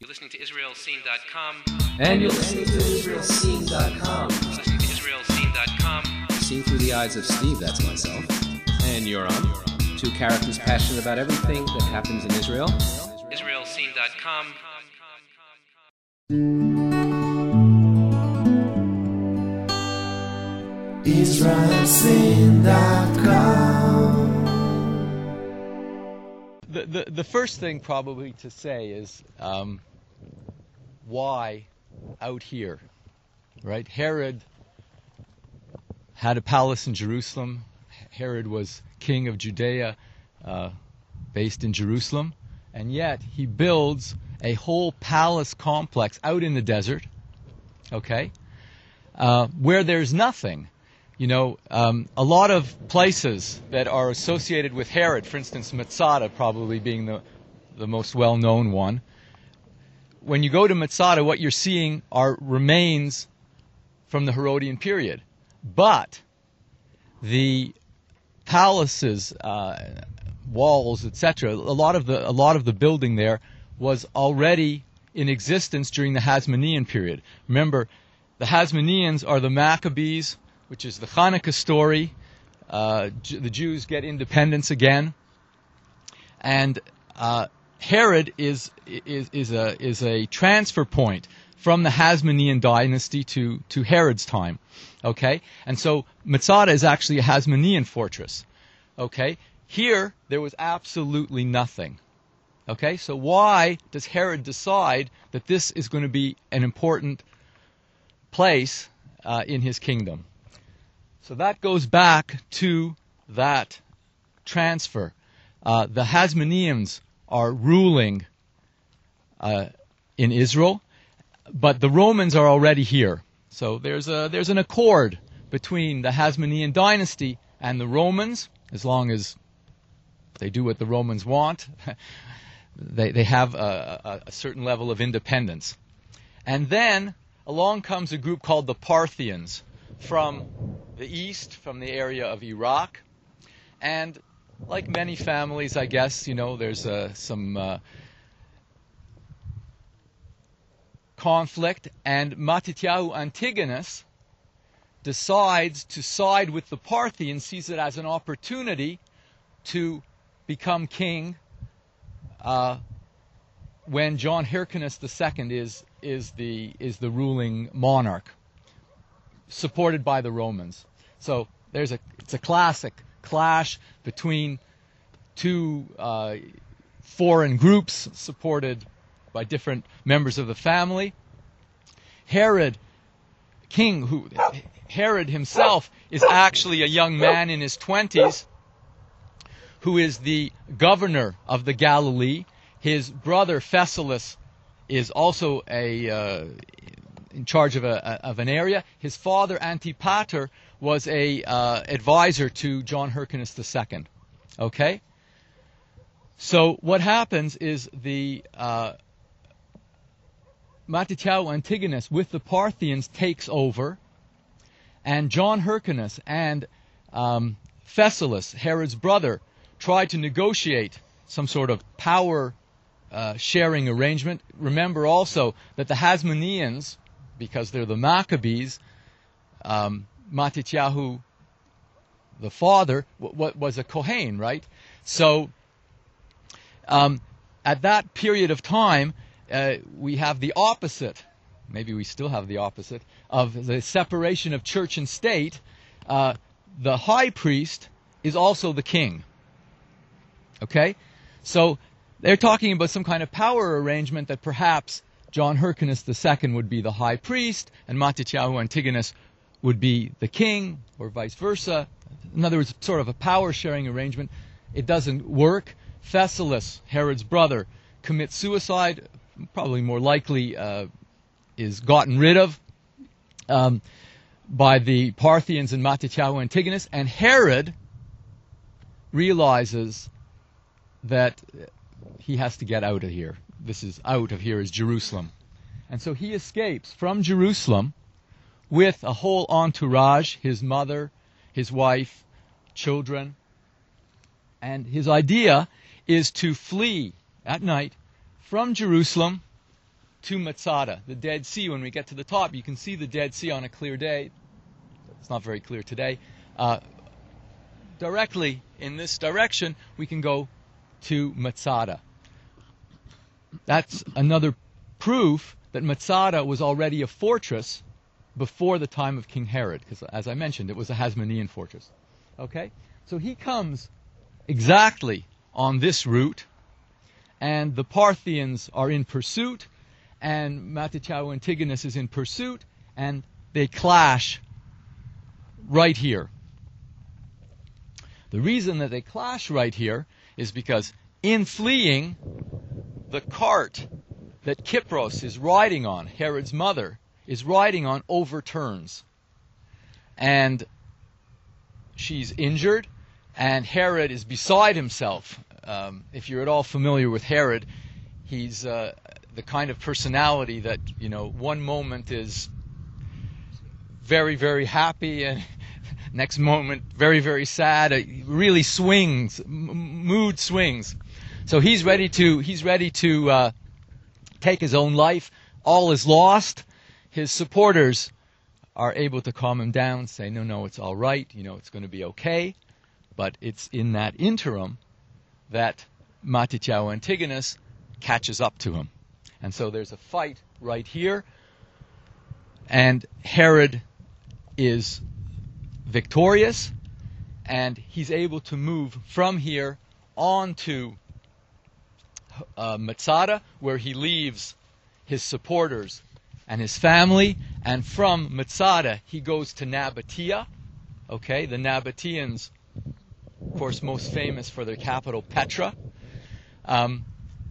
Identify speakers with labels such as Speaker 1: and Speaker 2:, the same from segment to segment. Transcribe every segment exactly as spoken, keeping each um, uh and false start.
Speaker 1: You're listening to Israel Scene dot com.
Speaker 2: And you're listening to Israel Scene dot com.
Speaker 1: You're listening to Israel Scene dot com.
Speaker 2: Seen through the eyes of Steve, that's myself. And you're on. Two characters passionate about everything that happens in Israel.
Speaker 1: Israel Scene dot com.
Speaker 3: Israel Scene dot com.
Speaker 4: The, the the first thing probably to say is um, why out here, right? Herod had a palace in Jerusalem. Herod was king of Judea, uh, based in Jerusalem, and yet he builds a whole palace complex out in the desert, okay, uh, where there's nothing. You know, um, a lot of places that are associated with Herod, for instance, Masada probably being the, the most well-known one. When you go to Masada, what you're seeing are remains from the Herodian period. But the palaces, uh, walls, et cetera, a lot of the a lot of the building there was already in existence during the Hasmonean period. Remember, the Hasmoneans are the Maccabees, which is the Hanukkah story. Uh, J- the Jews get independence again, and uh, Herod is is is a is a transfer point from the Hasmonean dynasty to to Herod's time. Okay, and so Masada is actually a Hasmonean fortress. Okay, here there was absolutely nothing. Okay, so why does Herod decide that this is going to be an important place uh, in his kingdom? So that goes back to that transfer. Uh, the Hasmoneans are ruling uh, in Israel, but the Romans are already here. So there's a there's an accord between the Hasmonean dynasty and the Romans, as long as they do what the Romans want. they they have a, a, a certain level of independence. And then along comes a group called the Parthians from the east, from the area of Iraq, and like many families, I guess, you know, there's uh, some uh, conflict, and Matityahu Antigonus decides to side with the Parthians, sees it as an opportunity to become king uh, when John Hyrcanus the Second is is the is the ruling monarch, supported by the Romans. So there's a it's a classic clash between two uh, foreign groups supported by different members of the family. Herod, king, who Herod himself is actually a young man in his twenties, who is the governor of the Galilee. His brother Phasaelus is also a uh, in charge of a of an area. His father Antipater was a uh, advisor to John Hyrcanus the Second. Okay. So what happens is the uh, Matityahu Antigonus with the Parthians takes over, and John Hyrcanus and um, Phasaelus, Herod's brother, try to negotiate some sort of power uh, sharing arrangement. Remember also that the Hasmoneans, because they're the Maccabees, um, Matityahu, the father, w- w- was a Kohen, right? So um, at that period of time, uh, we have the opposite, maybe we still have the opposite, of the separation of church and state. Uh, the high priest is also the king. Okay? So they're talking about some kind of power arrangement that perhaps John Hyrcanus the Second would be the high priest and Matityahu Antigonus would be the king, or vice versa. In other words, sort of a power-sharing arrangement. It doesn't work. Phasaelus, Herod's brother, commits suicide, probably more likely uh, is gotten rid of um, by the Parthians and Matityahu Antigonus, and Herod realizes that he has to get out of here. This is out of here is Jerusalem. And so he escapes from Jerusalem with a whole entourage, his mother, his wife, children. And his idea is to flee at night from Jerusalem to Masada, the Dead Sea. When we get to the top, you can see the Dead Sea on a clear day. It's not very clear today. Uh, directly in this direction, we can go to Masada. That's another proof that Masada was already a fortress before the time of King Herod, because as I mentioned, it was a Hasmonean fortress. Okay? So he comes exactly on this route, and the Parthians are in pursuit, and Matithyahu Antigonus is in pursuit, and they clash right here. The reason that they clash right here is because in fleeing, the cart that Kypros is riding on, Herod's mother, is riding on, overturns. And she's injured, and Herod is beside himself. Um, if you're at all familiar with Herod, he's uh, the kind of personality that, you know, one moment is very, very happy, and next moment very, very sad. It really swings, m- mood swings. So he's ready to he's ready to uh, take his own life. All is lost. His supporters are able to calm him down, say, no, no, it's all right, you know, it's going to be okay. But it's in that interim that Matithyahu Antigonus catches up to him. And so there's a fight right here, and Herod is victorious, and he's able to move from here on to uh, Masada, where he leaves his supporters and his family, and from Masada he goes to Nabatea. Okay, the Nabateans, of course, most famous for their capital, Petra. Um,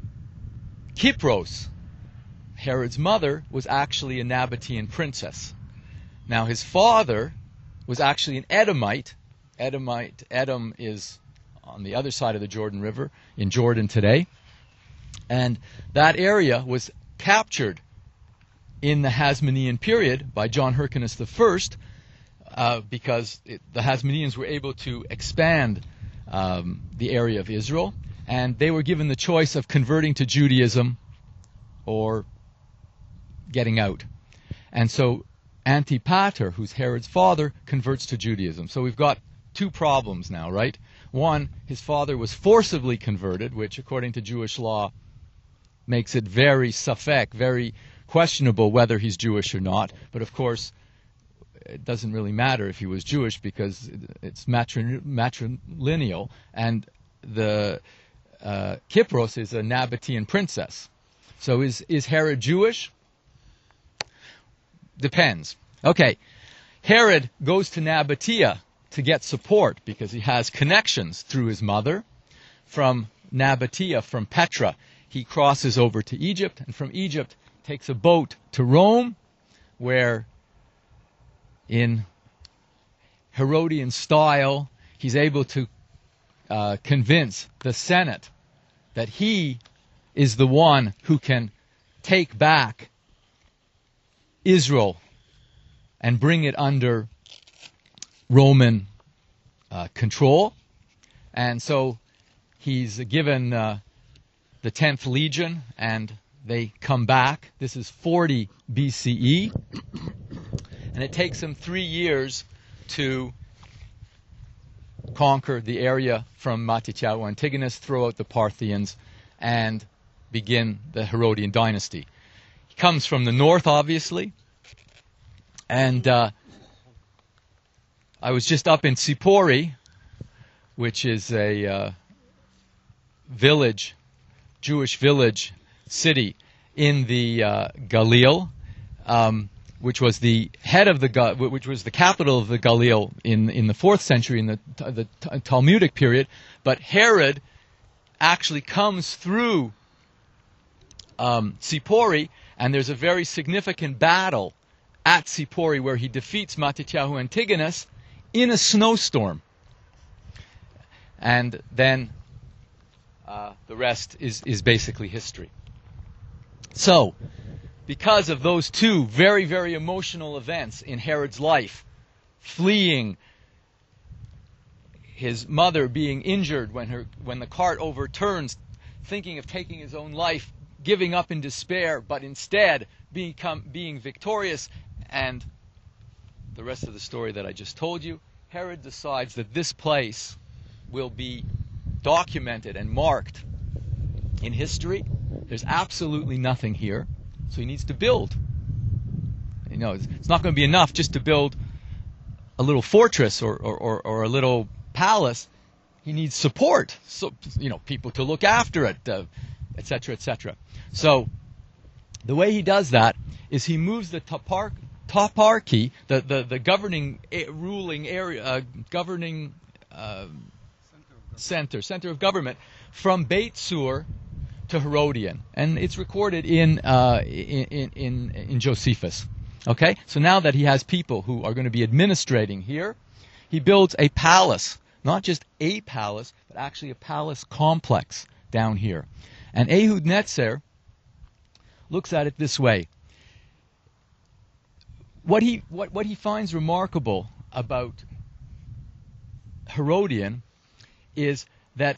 Speaker 4: Kypros, Herod's mother, was actually a Nabatean princess. Now, his father was actually an Edomite. Edomite, Edom is on the other side of the Jordan River, in Jordan today. And that area was captured in the Hasmonean period by John Hyrcanus the First, uh, because it, the Hasmoneans were able to expand um, the area of Israel, and they were given the choice of converting to Judaism or getting out. And so Antipater, who's Herod's father, converts to Judaism. So we've got two problems now, right? One, his father was forcibly converted, which according to Jewish law makes it very safek, very questionable whether he's Jewish or not. But of course, it doesn't really matter if he was Jewish because it's matri- matrilineal, and the uh, Kypros is a Nabatean princess. So is, is Herod Jewish? Depends. Okay, Herod goes to Nabatea to get support because he has connections through his mother. From Nabatea, from Petra, he crosses over to Egypt, and from Egypt takes a boat to Rome, where in Herodian style, he's able to uh, convince the Senate that he is the one who can take back Israel and bring it under Roman uh, control. And so he's given uh, the tenth Legion, and they come back. This is forty B C E. And it takes him three years to conquer the area from Matithyahu Antigonus, throw out the Parthians, and begin the Herodian dynasty. He comes from the north, obviously. And uh, I was just up in Sipori, which is a uh, village, Jewish village, city in the uh, Galil, um, which was the head of the which was the capital of the Galil in in the fourth century, in the the Talmudic period. But Herod actually comes through um, Sipori, and there's a very significant battle at Sipori where he defeats Matithyahu Antigonus in a snowstorm, and then uh, the rest is is basically history. So, because of those two very, very emotional events in Herod's life, fleeing, his mother being injured when her when the cart overturns, thinking of taking his own life giving up in despair, but instead become, being victorious. And the rest of the story that I just told you, Herod decides that this place will be documented and marked in history. There's absolutely nothing here, so he needs to build. You know, it's, it's not going to be enough just to build a little fortress or, or, or, or a little palace. He needs support, so you know, people to look after it, uh, et cetera, et cetera. So the way he does that is he moves the topar- toparchy, the, the, the governing, a- ruling area, uh, governing uh, center, center of government, from Beit Sur to Herodian, and it's recorded in uh, in, in in Josephus. Okay, so now that he has people who are going to be administrating here, he builds a palace, not just a palace, but actually a palace complex down here. And Ehud Netzer looks at it this way. What he what what he finds remarkable about Herodian is that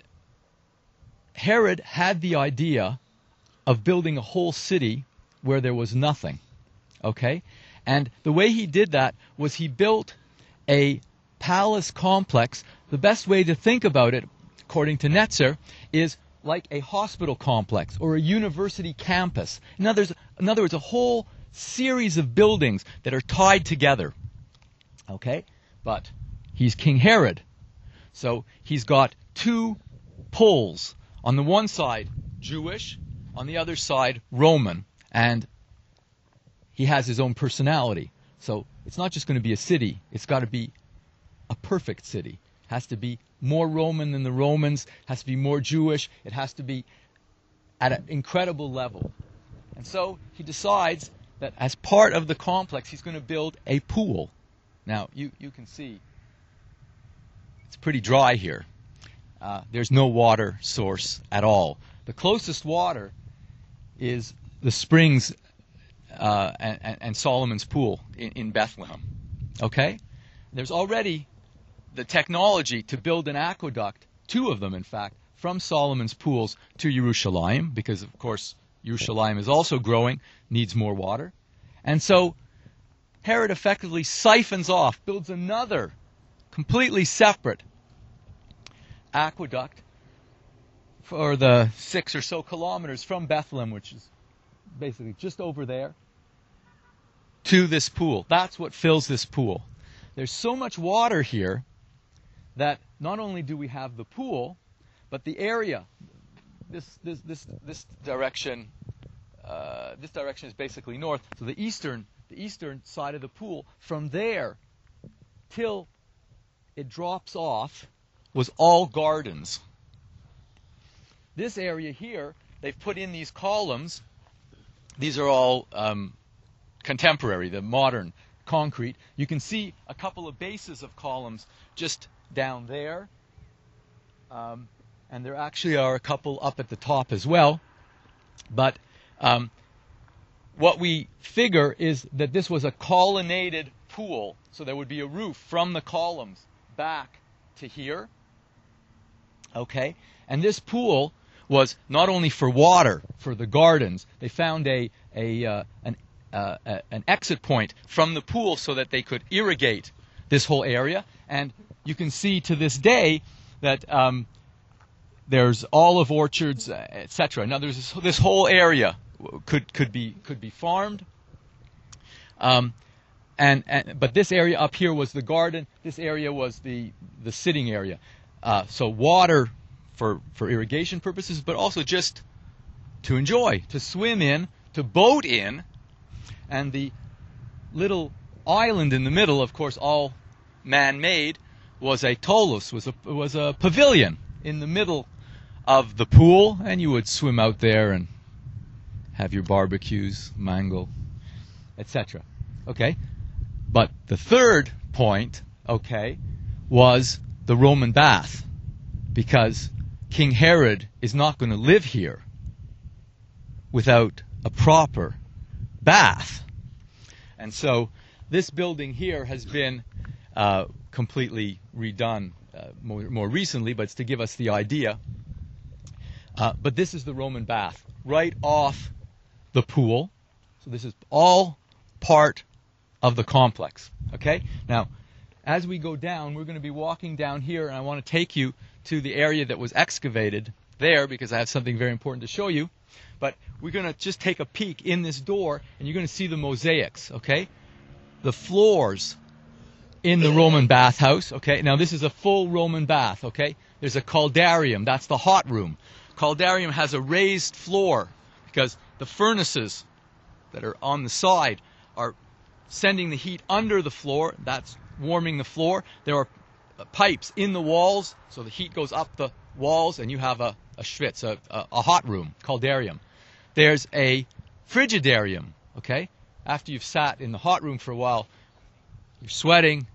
Speaker 4: Herod had the idea of building a whole city where there was nothing, okay? And the way he did that was he built a palace complex. The best way to think about it, according to Netzer, is like a hospital complex or a university campus. In other, in other words, a whole series of buildings that are tied together, okay? But he's King Herod, so he's got two poles. On the one side, Jewish, on the other side, Roman, and he has his own personality. So it's not just going to be a city, it's got to be a perfect city. It has to be more Roman than the Romans, has to be more Jewish, it has to be at an incredible level. And so he decides that as part of the complex, he's going to build a pool. Now, you, you can see it's pretty dry here. Uh, there's no water source at all. The closest water is the springs uh, and, and Solomon's pool in, in Bethlehem. Okay? There's already the technology to build an aqueduct, two of them in fact, from Solomon's pools to Jerusalem, because of course Jerusalem is also growing, needs more water. And so Herod effectively siphons off, builds another completely separate aqueduct for the six or so kilometers from Bethlehem, which is basically just over there, to this pool. That's what fills this pool. There's so much water here that not only do we have the pool, but the area, this this this this direction, uh, this direction is basically north. So the eastern the eastern side of the pool, from there till it drops off, was all gardens. This area here, they've put in these columns. These are all um, contemporary, the modern concrete. You can see a couple of bases of columns just down there. Um, and there actually are a couple up at the top as well. But um, what we figure is that this was a colonnaded pool. So there would be a roof from the columns back to here. Okay, and this pool was not only for water, for the gardens. They found a, a uh, an uh, a, an exit point from the pool so that they could irrigate this whole area. And you can see to this day that um, there's olive orchards, uh, et cetera. Now there's this, this whole area could could be could be farmed. Um, and, and but this area up here was the garden. This area was the the sitting area. Uh, so water for, for irrigation purposes, but also just to enjoy, to swim in, to boat in. And the little island in the middle, of course, all man-made, was a tolos, was a, was a pavilion in the middle of the pool. And you would swim out there and have your barbecues, mango, et cetera. Okay? But the third point, okay, was the Roman bath, because King Herod is not going to live here without a proper bath. And so this building here has been uh, completely redone uh, more, more recently, but it's to give us the idea. Uh, but this is the Roman bath. right off the pool. So this is all part of the complex. Okay? Now, as we go down, we're going to be walking down here, and I want to take you to the area that was excavated there because I have something very important to show you. But we're going to just take a peek in this door, and you're going to see the mosaics, okay? The floors in the Roman bathhouse, okay? Now, this is a full Roman bath, okay? There's a caldarium. That's the hot room. Caldarium has a raised floor because the furnaces that are on the side are sending the heat under the floor. That's warming the floor. There are pipes in the walls, so the heat goes up the walls, and you have a, a schwitz, a, a, a hot room, caldarium. There's a frigidarium, okay? After you've sat in the hot room for a while, you're sweating,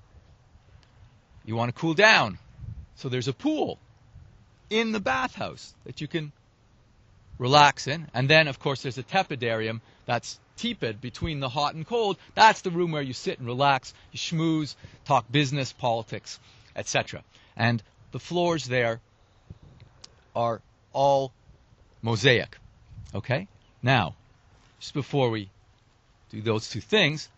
Speaker 4: you want to cool down. So there's a pool in the bathhouse that you can relax in. And then, of course, there's a tepidarium. That's tepid, between the hot and cold. That's the room where you sit and relax, you schmooze, talk business, politics, et cetera. And the floors there are all mosaic. Okay? Now, just before we do those two things,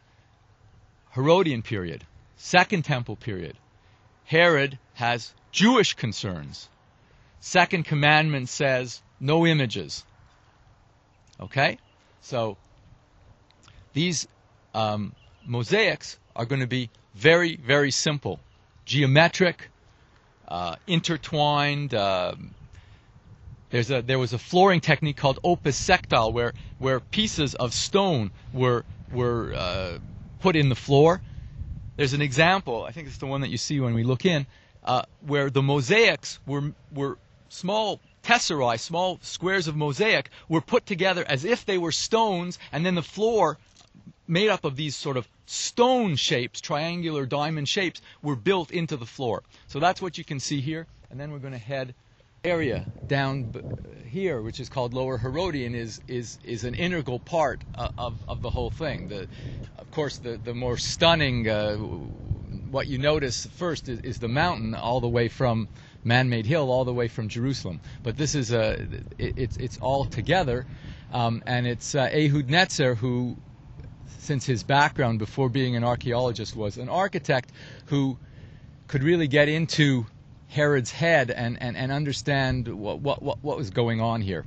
Speaker 4: Herodian period, Second Temple period. Herod has Jewish concerns. Second commandment says no images. Okay? So these um, mosaics are going to be very, very simple, geometric, uh, intertwined. Uh, there's a there was a flooring technique called opus sectile, where where pieces of stone were were uh, put in the floor. There's an example, I think it's the one that you see when we look in, uh, where the mosaics were were small tesserae, small squares of mosaic, were put together as if they were stones, and then the floor, made up of these sort of stone shapes, triangular diamond shapes, were built into the floor. So that's what you can see here. And then we're going to head area down b- here, which is called Lower Herodian, is is is an integral part uh, of of the whole thing. The, of course, the the more stunning, uh, what you notice first is, is the mountain, all the way from Man-Made Hill, all the way from Jerusalem. But this is a it, it's it's all together, um, and it's uh, Ehud Netzer who, since his background before being an archaeologist, was an architect who could really get into Herod's head and, and, and understand what, what, what, what was going on here.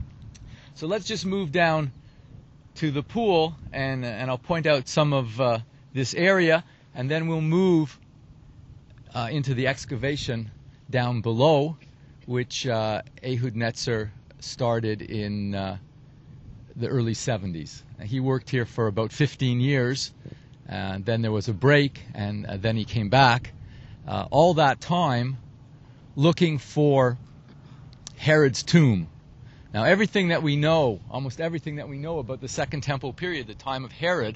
Speaker 4: So let's just move down to the pool, and, and I'll point out some of uh, this area, and then we'll move uh, into the excavation down below, which uh, Ehud Netzer started in uh, the early seventies. He worked here for about fifteen years, and then there was a break, and uh, then he came back. Uh, all that time looking for Herod's tomb. Now, everything that we know, almost everything that we know about the Second Temple period, the time of Herod,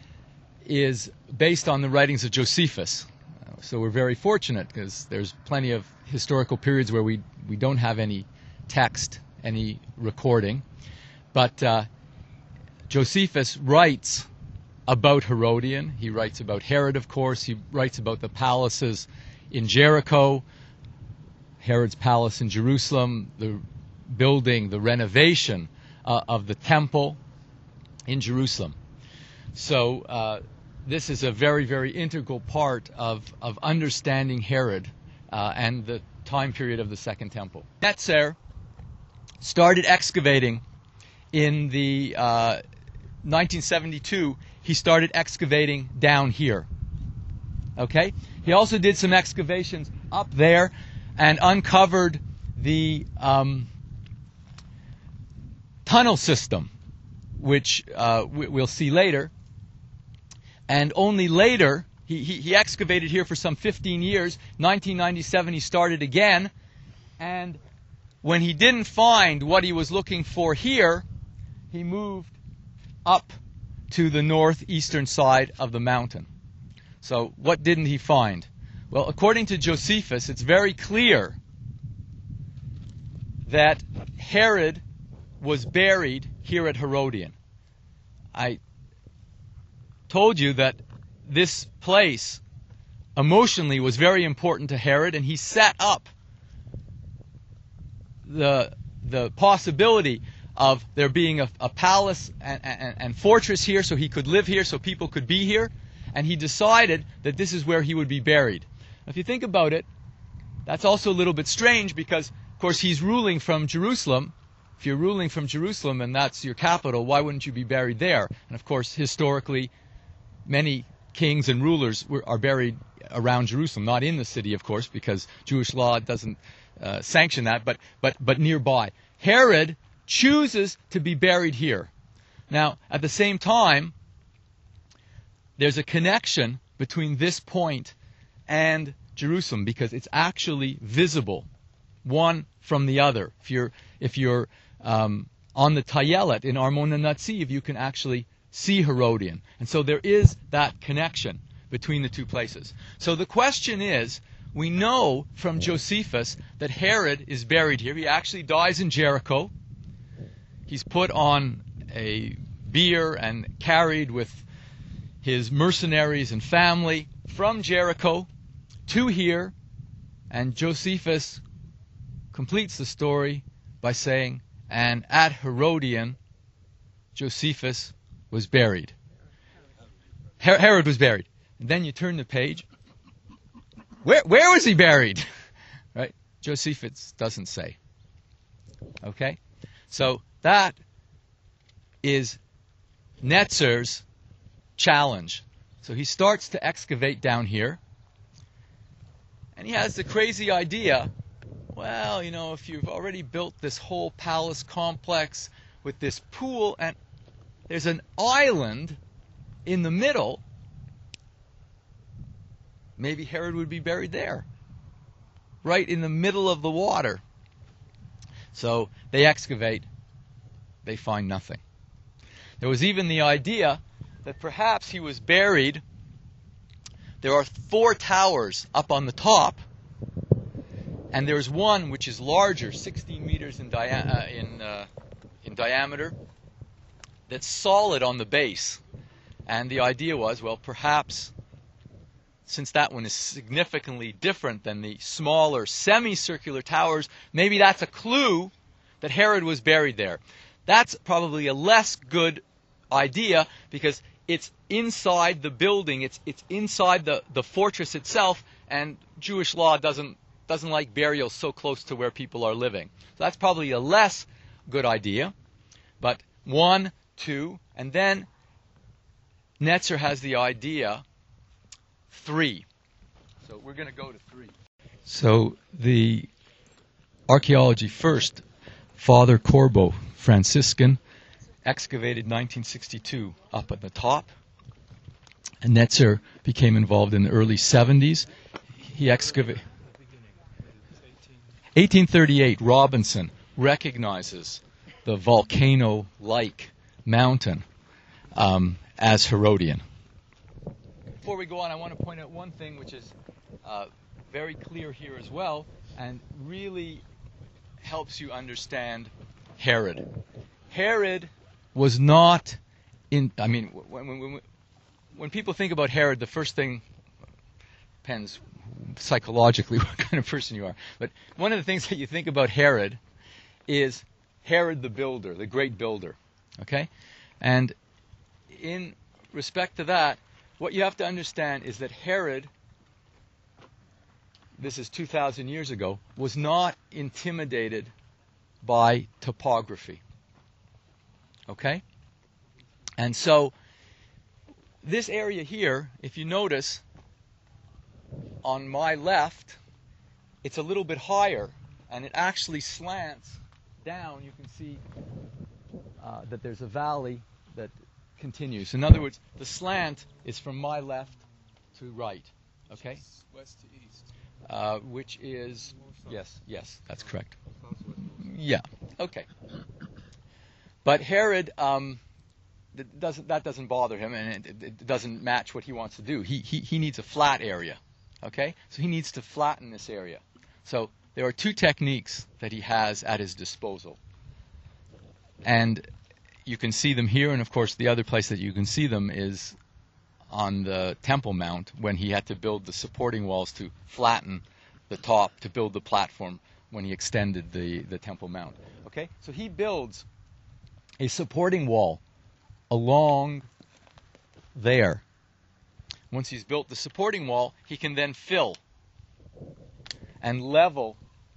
Speaker 4: is based on the writings of Josephus. So we're very fortunate because there's plenty of historical periods where we, we don't have any text, any recording. But uh, Josephus writes about Herodian. He writes about Herod, of course. He writes about the palaces in Jericho, Herod's palace in Jerusalem, the building, the renovation uh, of the temple in Jerusalem. So uh, this is a very, very integral part of, of understanding Herod uh, and the time period of the Second Temple. Netzer started excavating in the uh, nineteen seventy-two. He started excavating down here. Okay? He also did some excavations up there and uncovered the um, tunnel system, which uh, we, we'll see later. And only later, he, he, he excavated here for some fifteen years. nineteen ninety-seven, he started again. And when he didn't find what he was looking for here, he moved up to the northeastern side of the mountain. So what didn't he find? Well, according to Josephus, it's very clear that Herod was buried here at Herodian. I told you that this place emotionally was very important to Herod, and he set up the the possibility of there being a, a palace and, and, and fortress here, so he could live here, so people could be here, and he decided that this is where he would be buried. If you think about it, that's also a little bit strange because, of course, he's ruling from Jerusalem. If you're ruling from Jerusalem and that's your capital, why wouldn't you be buried there? And of course, historically, many kings and rulers were, are buried around Jerusalem, not in the city, of course, because Jewish law doesn't uh, sanction that, but, but, but nearby. Herod chooses to be buried here. Now, at the same time, there's a connection between this point and Jerusalem because it's actually visible, one from the other. If you're if you're um, on the Tayelet in Armona Natsiv, you can actually see Herodion, and so there is that connection between the two places. So the question is, we know from Josephus that Herod is buried here. He actually dies in Jericho. He's put on a bier and carried with his mercenaries and family from Jericho to here, and Josephus completes the story by saying, and at Herodion, Josephus was buried. Her- Herod was buried. And then you turn the page. Where where was he buried? Right? Josephus doesn't say. Okay? So that is Netzer's challenge. So he starts to excavate down here. And he has the crazy idea, well, you know, if you've already built this whole palace complex with this pool and there's an island in the middle, maybe Herod would be buried there, right in the middle of the water. So they excavate, they find nothing. There was even the idea that perhaps he was buried. There are four towers up on the top, and there's one which is larger, sixteen meters in, dia- uh, in, uh, in diameter, that's solid on the base. And the idea was, well, perhaps, since that one is significantly different than the smaller semicircular towers, maybe that's a clue that Herod was buried there. That's probably a less good idea because it's inside the building, it's it's inside the, the fortress itself, and Jewish law doesn't doesn't like burials so close to where people are living. So that's probably a less good idea. But one, two, and then Netzer has the idea three. So we're going to go to three. So the archaeology first, Father Corbo, Franciscan, excavated nineteen sixty-two up at the top. And Netzer became involved in the early seventies. He excavated. eighteen thirty-eight, Robinson recognizes the volcano-like mountain um, as Herodion. Before we go on, I want to point out one thing which is uh, very clear here as well and really helps you understand Herod. Herod was not in, I mean, when, when, when people think about Herod, the first thing, depends psychologically what kind of person you are, but one of the things that you think about Herod is Herod the builder, the great builder, okay? And in respect to that, what you have to understand is that Herod, this is two thousand years ago, was not intimidated by topography. Okay? And so, this area here, if you notice, on my left, it's a little bit higher, and it actually slants down. You can see uh, that there's a valley that continues. In other words, the slant is from my left to right. Okay?
Speaker 5: West to east.
Speaker 4: Uh, which is, yes, yes, that's correct. Yeah, okay. But Herod, um, that doesn't that doesn't bother him, and it, it doesn't match what he wants to do. He, he he needs a flat area, okay? So he needs to flatten this area. So there are two techniques that he has at his disposal, and you can see them here. And of course, the other place that you can see them is on the Temple Mount when he had to build the supporting walls to flatten the top to build the platform when he extended the the Temple Mount. Okay, so he builds a supporting wall along there. Once he's built the supporting wall, he can then fill and level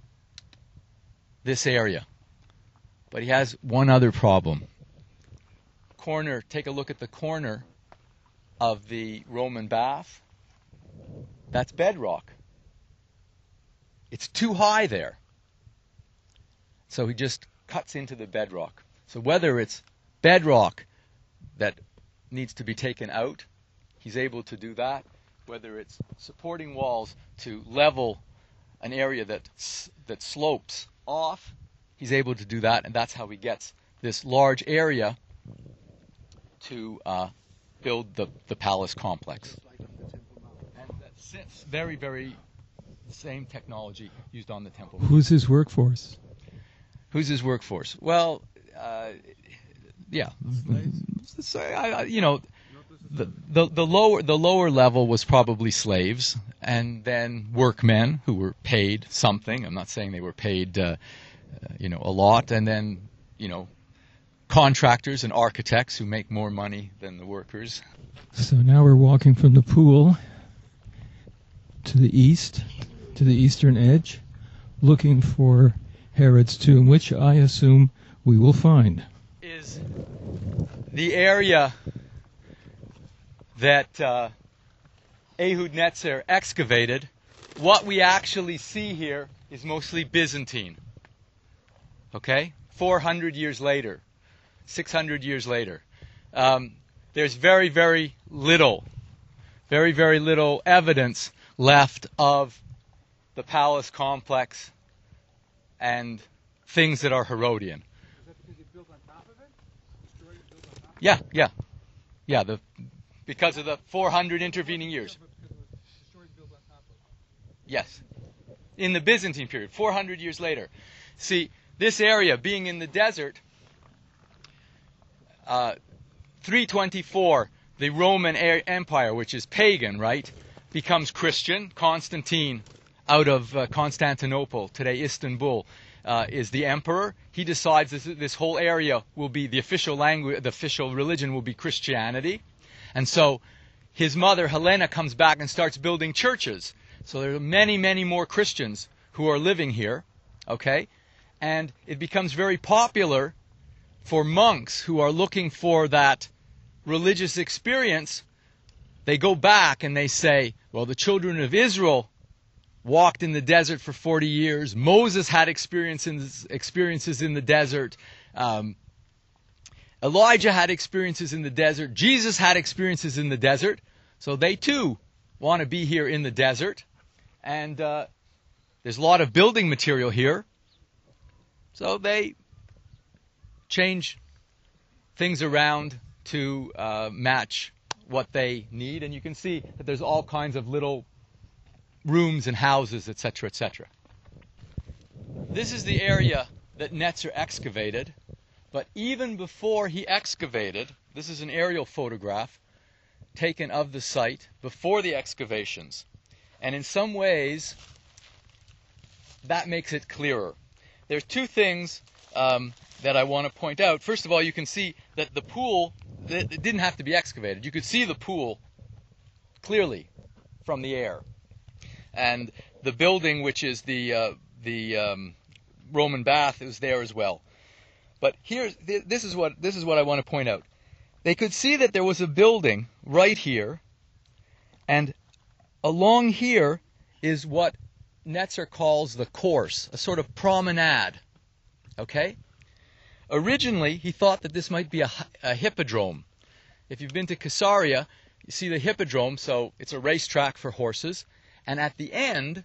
Speaker 4: this area. But he has one other problem. Corner, take a look at the corner of the Roman bath. That's bedrock. It's too high there. So he just cuts into the bedrock. So whether it's bedrock that needs to be taken out, he's able to do that. Whether it's supporting walls to level an area that that slopes off, he's able to do that, and that's how he gets this large area to uh, build the, the palace complex. And that's very, very same technology used on the temple.
Speaker 5: Who's his workforce?
Speaker 4: Who's his workforce? Well, uh, yeah, so, I, I, you know, the, the the lower the lower level was probably slaves, and then workmen who were paid something. I'm not saying they were paid, uh, uh, you know, a lot, and then you know, contractors and architects who make more money than the workers.
Speaker 5: So now we're walking from the pool to the east, to the eastern edge, looking for Herod's tomb, which I assume we will find.
Speaker 4: Is the area that uh, Ehud Netzer excavated. What we actually see here is mostly Byzantine. Okay? four hundred years later, six hundred years later. Um, there's very, very little, very, very little evidence left of the palace complex and things that are Herodian.
Speaker 6: Is that because he built on top of it? Destroyed it, built on top of it?
Speaker 4: Yeah, yeah. Yeah, the, because of the four hundred intervening years.
Speaker 6: Yeah, but because it was destroyed and built on top of it.
Speaker 4: Yes. In the Byzantine period, four hundred years later. See, this area being in the desert, uh, three twenty-four, the Roman Empire, which is pagan, right, becomes Christian. Constantine, out of uh, Constantinople, today Istanbul, uh, is the emperor. He decides this, this whole area will be the official language, the official religion will be Christianity. And so his mother, Helena, comes back and starts building churches. So there are many, many more Christians who are living here, okay? And it becomes very popular for monks who are looking for that religious experience. They go back and they say, well, the children of Israel walked in the desert for forty years. Moses had experiences, experiences in the desert. Um, Elijah had experiences in the desert. Jesus had experiences in the desert. So they too want to be here in the desert. And uh, there's a lot of building material here. So they change things around to uh, match what they need. And you can see that there's all kinds of little rooms and houses, et cetera, et cetera. This is the area that Netzer excavated. But even before he excavated, this is an aerial photograph taken of the site before the excavations. And in some ways, that makes it clearer. There's two things um, that I want to point out. First of all, you can see that the pool, it didn't have to be excavated. You could see the pool clearly from the air. And the building, which is the uh, the um, Roman bath, is there as well. But here's this is what this is what I want to point out. They could see that there was a building right here, and along here is what Netzer calls the course, a sort of promenade. Okay? Originally, he thought that this might be a, a hippodrome. If you've been to Caesarea, you see the hippodrome, so it's a racetrack for horses. And at the end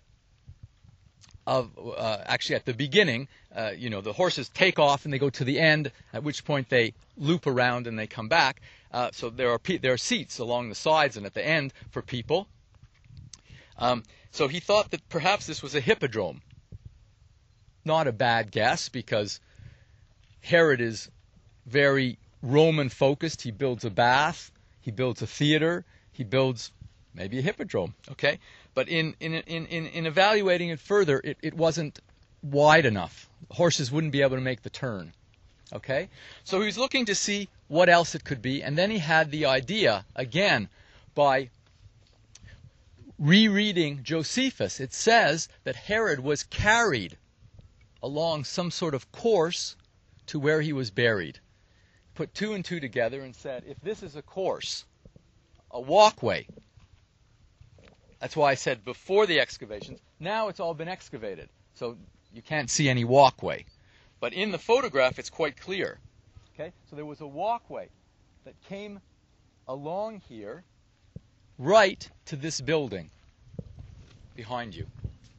Speaker 4: of, uh, actually at the beginning, uh, you know, the horses take off and they go to the end, at which point they loop around and they come back. Uh, so there are pe- there are seats along the sides and at the end for people. Um, so he thought that perhaps this was a hippodrome. Not a bad guess, because Herod is very Roman-focused. He builds a bath, he builds a theater, he builds maybe a hippodrome, okay? But in in in, in, in evaluating it further, it, it wasn't wide enough. Horses wouldn't be able to make the turn. Okay? So he was looking to see what else it could be, and then he had the idea, again, by rereading Josephus. It says that Herod was carried along some sort of course to where he was buried. Put two and two together and said, if this is a course, a walkway, that's why I said before the excavations, now it's all been excavated, so you can't see any walkway. But in the photograph, it's quite clear. Okay? So there was a walkway that came along here, right to this building behind you.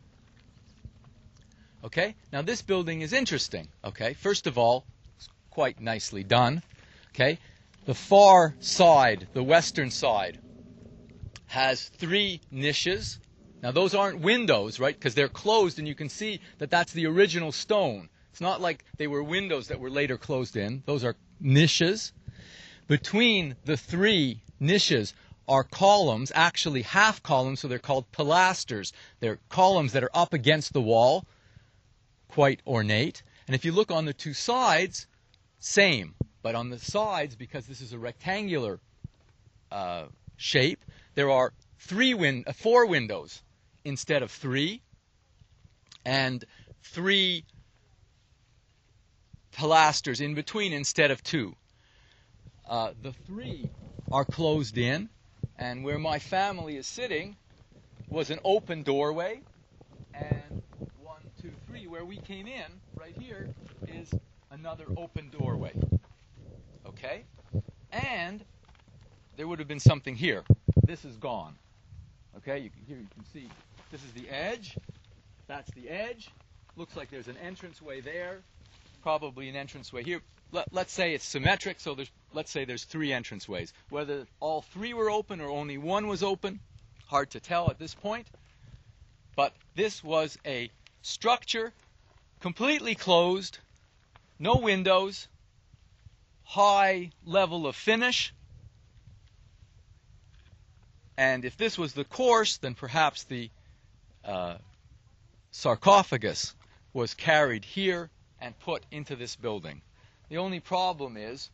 Speaker 4: Okay? Now this building is interesting. Okay? First of all, it's quite nicely done. Okay? The far side, the western side, has three niches. Now those aren't windows, right? Because they're closed, and you can see that that's the original stone. It's not like they were windows that were later closed in. Those are niches. Between the three niches are columns, actually half columns, so they're called pilasters. They're columns that are up against the wall, quite ornate. And if you look on the two sides, same. But on the sides, because this is a rectangular uh, shape, there are three win- uh, four windows instead of three, and three pilasters in between instead of two. Uh, the three are closed in, and where my family is sitting was an open doorway, and one, two, three, where we came in, right here, is another open doorway. Okay? And there would have been something here. This is gone. Okay? You can, here you can see this is the edge. That's the edge. Looks like there's an entranceway there. Probably an entranceway here. Let, let's say it's symmetric, so there's, let's say there's three entranceways. Whether all three were open or only one was open, hard to tell at this point. But this was a structure, completely closed, no windows, high level of finish. And if this was the course, then perhaps the uh, sarcophagus was carried here and put into this building. The only problem is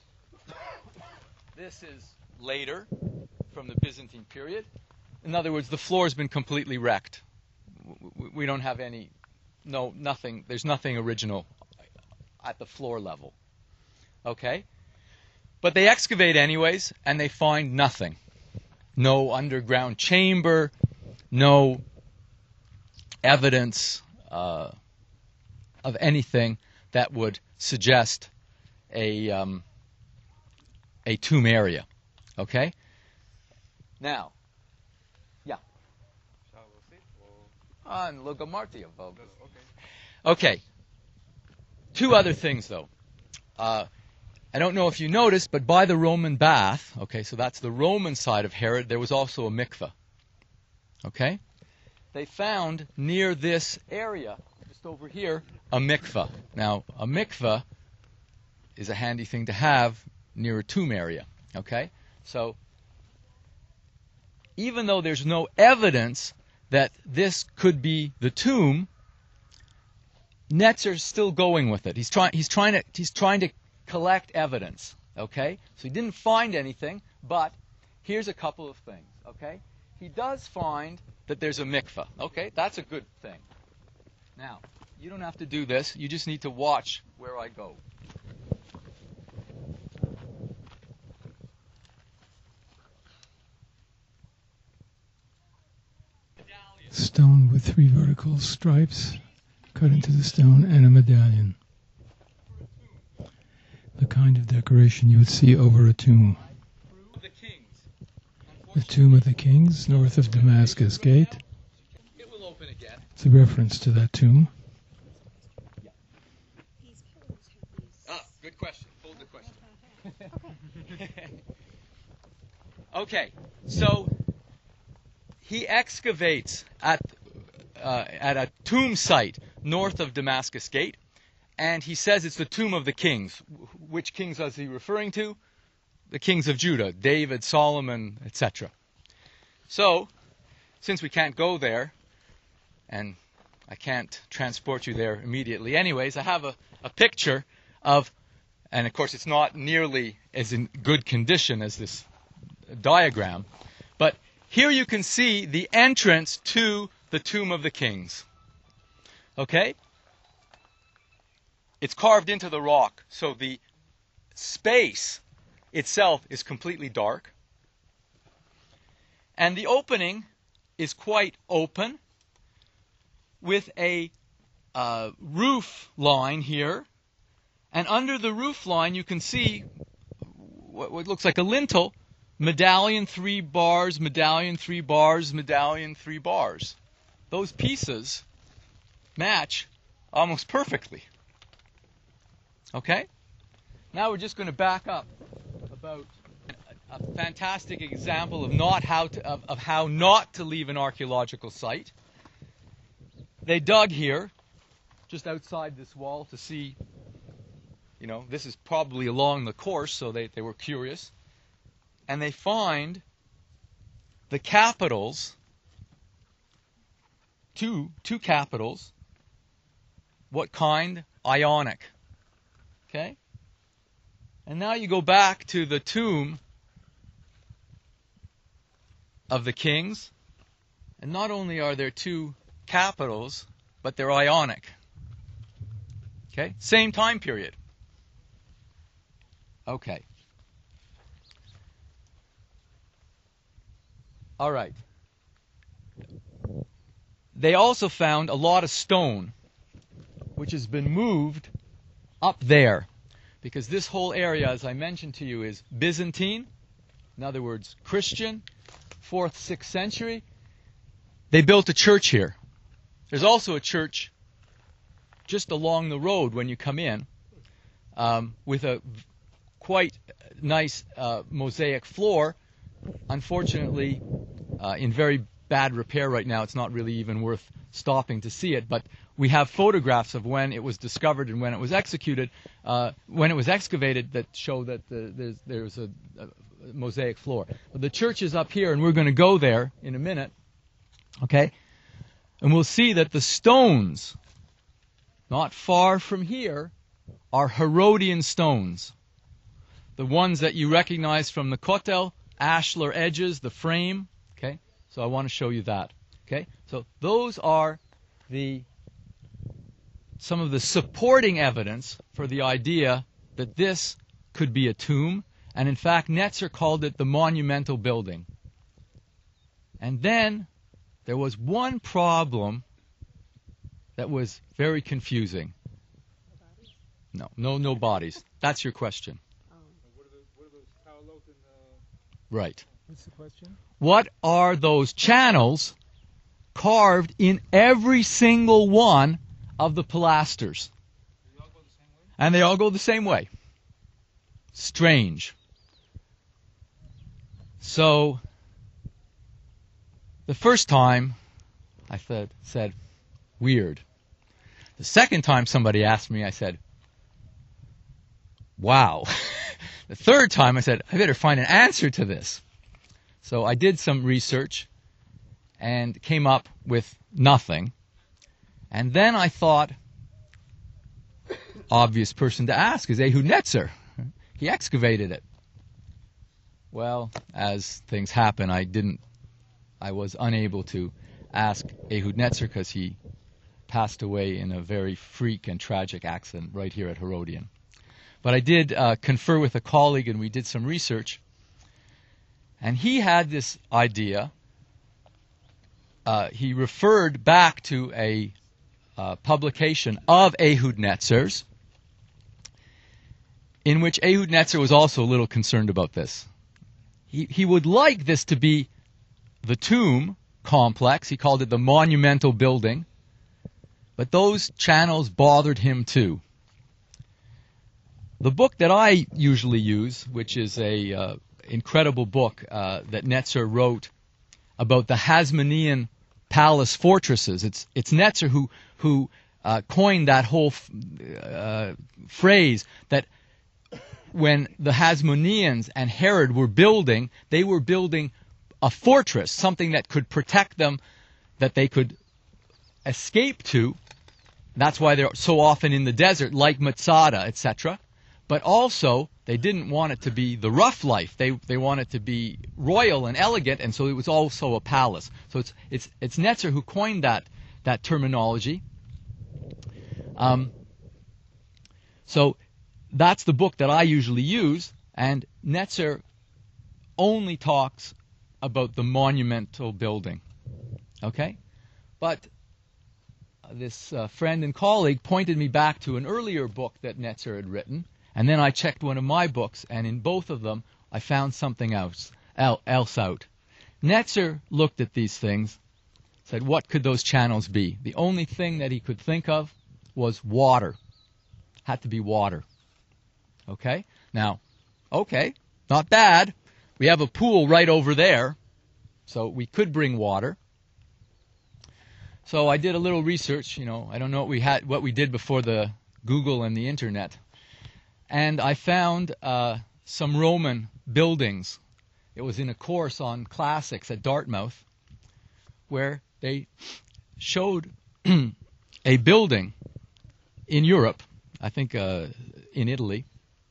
Speaker 4: this is later, from the Byzantine period. In other words, the floor has been completely wrecked. We don't have any, no, nothing, there's nothing original at the floor level. Okay? But they excavate anyways, and they find nothing. No underground chamber, no evidence uh, of anything that would suggest a um, a tomb area. Okay? Now, yeah. On Logomartia. Okay. Two other things, though. Uh, I don't know if you noticed, but by the Roman bath, okay, so that's the Roman side of Herod, there was also a mikveh. Okay? They found near this area, just over here, a mikveh. Now, a mikveh is a handy thing to have near a tomb area. Okay? So, even though there's no evidence that this could be the tomb, Netzer's still going with it. He's trying. He's trying to. He's trying to collect evidence. Okay. So he didn't find anything, but here's a couple of things. Okay. He does find that there's a mikveh. Okay. That's a good thing. Now, you don't have to do this. You just need to watch where I go.
Speaker 5: Stone with three vertical stripes cut into the stone, and a medallion. The kind of decoration you would see over a tomb. The Tomb of the Kings, north of Damascus Gate. It's a reference to that tomb.
Speaker 4: Ah, good question. Hold the question. Okay, so he excavates at uh, at a tomb site north of Damascus Gate, and he says it's the tomb of the kings. Which kings is he referring to? The kings of Judah, David, Solomon, et cetera. So, since we can't go there, and I can't transport you there immediately anyways, I have a, a picture of And of course, it's not nearly as in good condition as this diagram. But here you can see the entrance to the Tomb of the Kings. Okay? It's carved into the rock, so the space itself is completely dark. And the opening is quite open, with a uh, roof line here. And under the roof line, you can see what, what looks like a lintel, medallion, three bars, medallion, three bars, medallion, three bars. Those pieces match almost perfectly. Okay? Now we're just going to back up about a, a fantastic example of not how to, of, of how not to leave an archaeological site. They dug here, just outside this wall, to see. You know, this is probably along the course, so they, they were curious. And they find the capitals, two, two capitals. What kind? Ionic. Okay? And now you go back to the tomb of the kings, and not only are there two capitals, but they're Ionic. Okay? Same time period. Okay. All right. They also found a lot of stone, which has been moved up there, because this whole area, as I mentioned to you, is Byzantine, in other words, Christian, fourth, sixth century. They built a church here. There's also a church just along the road when you come in, um, with a quite nice uh, mosaic floor. Unfortunately, uh, in very bad repair right now. It's not really even worth stopping to see it. But we have photographs of when it was discovered and when it was executed, uh, when it was excavated, that show that the, there's, there's a, a mosaic floor. But the church is up here, and we're going to go there in a minute. Okay? And we'll see that the stones, not far from here, are Herodian stones. The ones that you recognize from the kotel, ashlar edges, the frame. Okay, so I want to show you that. Okay, so those are the some of the supporting evidence for the idea that this could be a tomb, and in fact, Netzer called it the monumental building. And then there was one problem that was very confusing. No, no, no bodies. That's your question. Right.
Speaker 5: What's the question?
Speaker 4: What are those channels carved in every single one of the pilasters?
Speaker 6: They all go the same way?
Speaker 4: And they all go the same way. Strange. So, the first time I said, said, weird. The second time somebody asked me, I said, wow. The third time I said, I better find an answer to this. So I did some research and came up with nothing. And then I thought, obvious person to ask is Ehud Netzer. He excavated it. Well, as things happen, I didn't, I was unable to ask Ehud Netzer because he passed away in a very freak and tragic accident right here at Herodian. But I did uh, confer with a colleague, and we did some research. And he had this idea. Uh, he referred back to a uh, publication of Ehud Netzer's, in which Ehud Netzer was also a little concerned about this. He, he would like this to be the tomb complex. He called it the monumental building. But those channels bothered him too. The book that I usually use, which is a uh, incredible book uh, that Netzer wrote about the Hasmonean palace fortresses. It's it's Netzer who who uh, coined that whole f- uh, phrase that when the Hasmoneans and Herod were building, they were building a fortress, something that could protect them, that they could escape to. That's why they're so often in the desert, like Masada, et cetera. but also they didn't want it to be the rough life. They they want it to be royal and elegant, and so it was also a palace. So it's it's it's Netzer who coined that that terminology. Um, so that's the book that I usually use, and Netzer only talks about the monumental building. Okay? But this uh, friend and colleague pointed me back to an earlier book that Netzer had written, and then I checked one of my books, and in both of them I found something else, else out. Netzer looked at these things, said, what could those channels be? The only thing that he could think of was water. Had to be water. Okay? Now, okay, not bad. We have a pool right over there, so we could bring water. So I did a little research, you know, I don't know what we had, what we did before the Google and the internet. And I found uh, some Roman buildings. It was in a course on classics at Dartmouth, where they showed a building in Europe, I think uh, in Italy,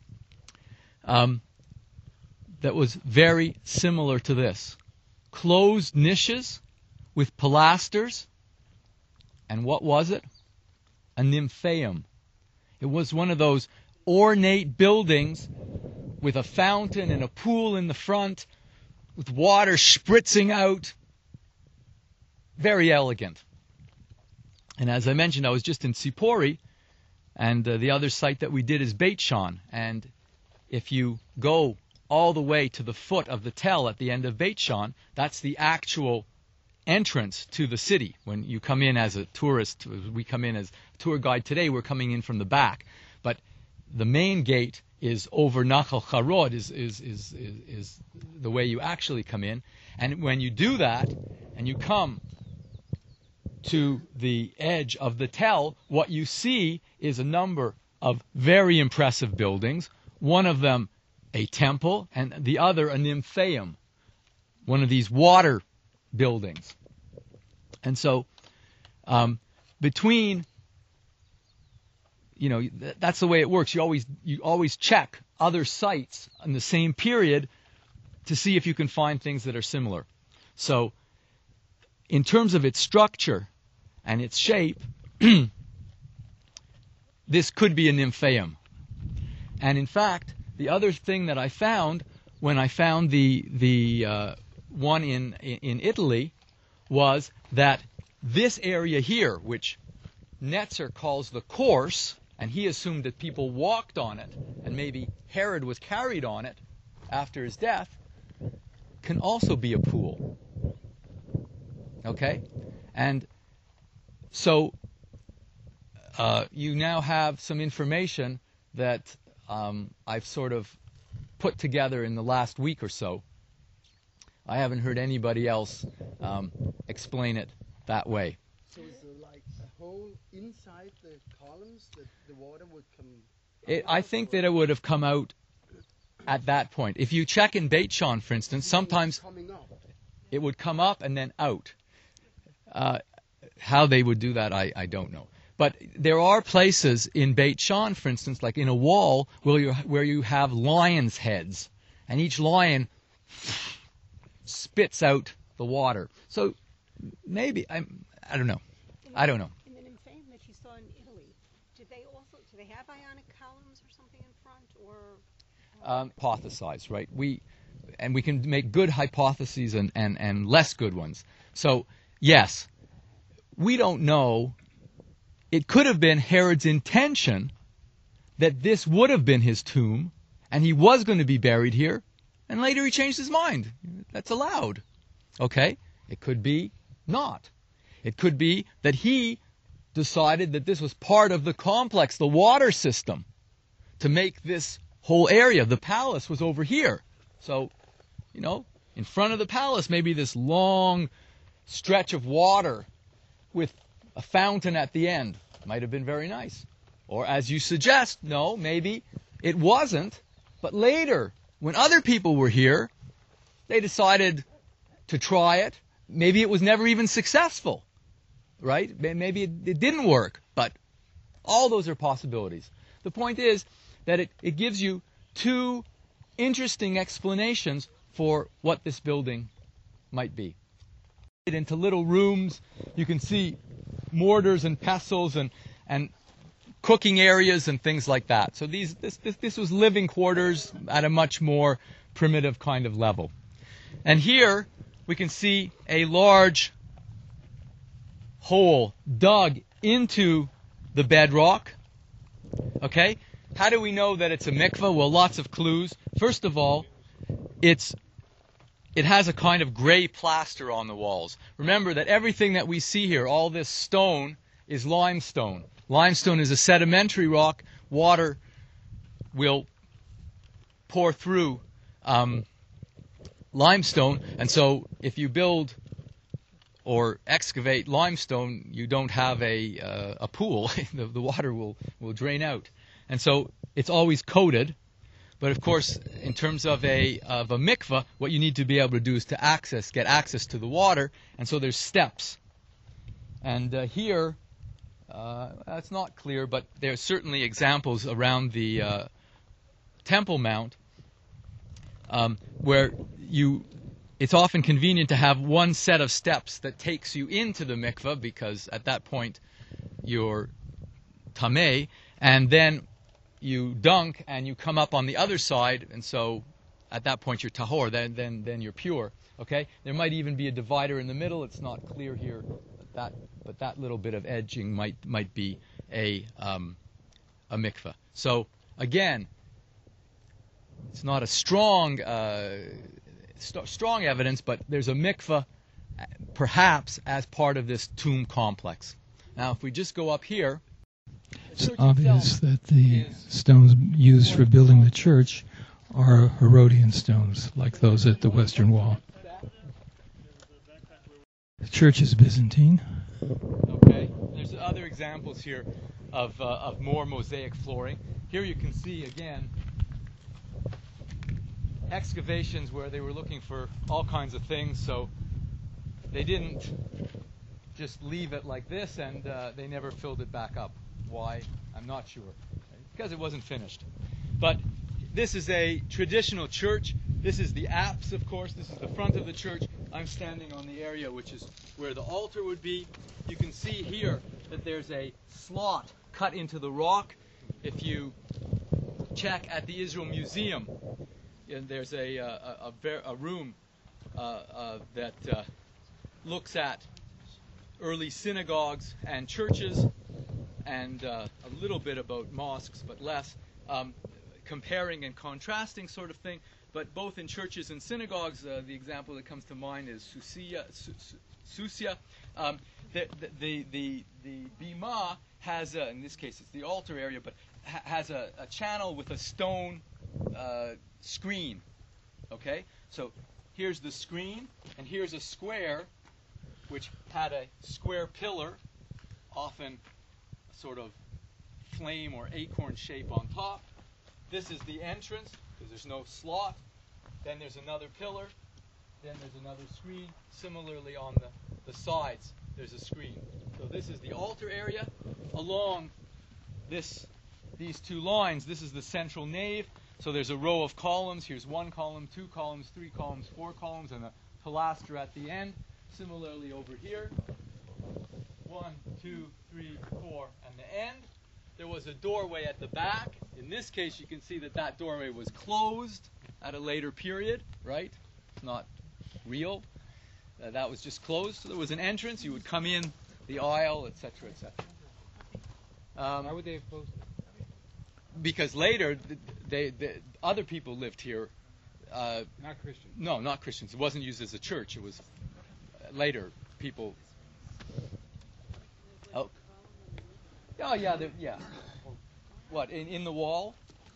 Speaker 4: um, that was very similar to this. Closed niches with pilasters. And what was it? A nymphaeum. It was one of those ornate buildings with a fountain and a pool in the front, with water spritzing out. Very elegant. And as I mentioned, I was just in Sipori, and uh, the other site that we did is Beit Shan. And if you go all the way to the foot of the tell at the end of Beit Shan, that's the actual entrance to the city. When you come in as a tourist, we come in as a tour guide today, we're coming in from the back. But the main gate is over Nachal Harod, is, is, is, is, is the way you actually come in. And when you do that, and you come to the edge of the tell, what you see is a number of very impressive buildings. One of them a temple, and the other a nymphaeum, one of these water buildings. And so um, between, you know, th- that's the way it works. You always you always check other sites in the same period to see if you can find things that are similar. So in terms of its structure and its shape, this could be a nymphaeum. And in fact, the other thing that I found when I found the the uh, one in in Italy was that this area here, which Netzer calls the course, and he assumed that people walked on it, and maybe Herod was carried on it after his death, can also be a pool. Okay? And so uh, you now have some information that um, I've sort of put together in the last week or so. I haven't heard anybody else um, explain it that way.
Speaker 6: So is there like a hole inside the columns that the water would come
Speaker 4: It, I think that it would have come out at that point. If you check in Beit Shan, for instance, sometimes
Speaker 6: coming up?
Speaker 4: it would come up and then out. Uh, how they would do that, I, I don't know. But there are places in Beit Shan, for instance, like in a wall, where you, where you have lions' heads, and each lion spits out the water. So maybe, I'm, I don't know. I don't know.
Speaker 7: In the nymphaeum that you saw in Italy, did they also, do they have ionic columns or something in front, or?
Speaker 4: Um, hypothesize, right? We, and we can make good hypotheses and, and, and less good ones. So, yes, we don't know. It could have been Herod's intention that this would have been his tomb, and he was going to be buried here, and later he changed his mind. That's allowed. Okay? It could be not. It could be that he decided that this was part of the complex, the water system, to make this whole area. The palace was over here. So, you know, in front of the palace, maybe this long stretch of water with a fountain at the end. Might have been very nice. Or as you suggest, no, maybe it wasn't. But later, when other people were here, they decided to try it. Maybe it was never even successful, right? Maybe it, it didn't work. But all those are possibilities. The point is, that it, it gives you two interesting explanations for what this building might be. Into little rooms, you can see mortars and pestles and, and cooking areas and things like that. So these this, this this was living quarters at a much more primitive kind of level. And here we can see a large hole dug into the bedrock. Okay? How do we know that it's a mikveh? Well, lots of clues. First of all, it's it has a kind of gray plaster on the walls. Remember that everything that we see here, all this stone, is limestone. Limestone is a sedimentary rock. Water will pour through um, limestone, and so if you build or excavate limestone, you don't have a uh, a pool. the, the water will, will drain out. And so it's always coated. But of course, in terms of a of a mikveh, what you need to be able to do is to access, get access to the water. And so there's steps. And uh, here, uh, that's not clear, but there's certainly examples around the uh, Temple Mount um, where you. It's often convenient to have one set of steps that takes you into the mikveh, because at that point you're tameh, and then you dunk and you come up on the other side, and so at that point you're tahor, then then then you're pure. Okay? There might even be a divider in the middle. It's not clear here, but that but that little bit of edging might might be a um, a mikveh. So again, it's not a strong uh, st- strong evidence, but there's a mikveh perhaps as part of this tomb complex. Now, if we just go up here.
Speaker 5: It's obvious that the stones used for building the church are Herodian stones, like those at the Western Wall. The church is Byzantine.
Speaker 4: Okay. There's other examples here of, uh, of more mosaic flooring. Here you can see, again, excavations where they were looking for all kinds of things, so they didn't just leave it like this, and uh, they never filled it back up. Why? I'm not sure. Because it wasn't finished. But this is a traditional church. This is the apse, of course. This is the front of the church. I'm standing on the area which is where the altar would be. You can see here that there's a slot cut into the rock. If you check at the Israel Museum, and there's a, a, a, a room uh, uh, that uh, looks at early synagogues and churches, and uh, a little bit about mosques, but less, um, comparing and contrasting sort of thing. But both in churches and synagogues, uh, the example that comes to mind is Susia. Su- Su- Susia. Um, the, the, the, the bima has, a, in this case it's the altar area, but ha- has a, a channel with a stone uh, screen. Okay? So here's the screen, and here's a square which had a square pillar, often sort of flame or acorn shape on top. This is the entrance, because there's no slot. Then there's another pillar. Then there's another screen. Similarly on the, the sides, there's a screen. So this is the altar area. Along this, these two lines, this is the central nave. So there's a row of columns. Here's one column, two columns, three columns, four columns, and a pilaster at the end. Similarly over here. One, two, three, four, and the end. There was a doorway at the back. In this case, you can see that that doorway was closed at a later period, right? It's not real. Uh, that was just closed. So there was an entrance. You would come in the aisle, et cetera, et cetera. Um,
Speaker 6: Why would they have closed it?
Speaker 4: because later, they, they, other people lived here. Uh,
Speaker 6: Not Christian.
Speaker 4: no, not Christians. It wasn't used as a church. It was later people. Oh, oh yeah, there- yeah. What, in, in the wall?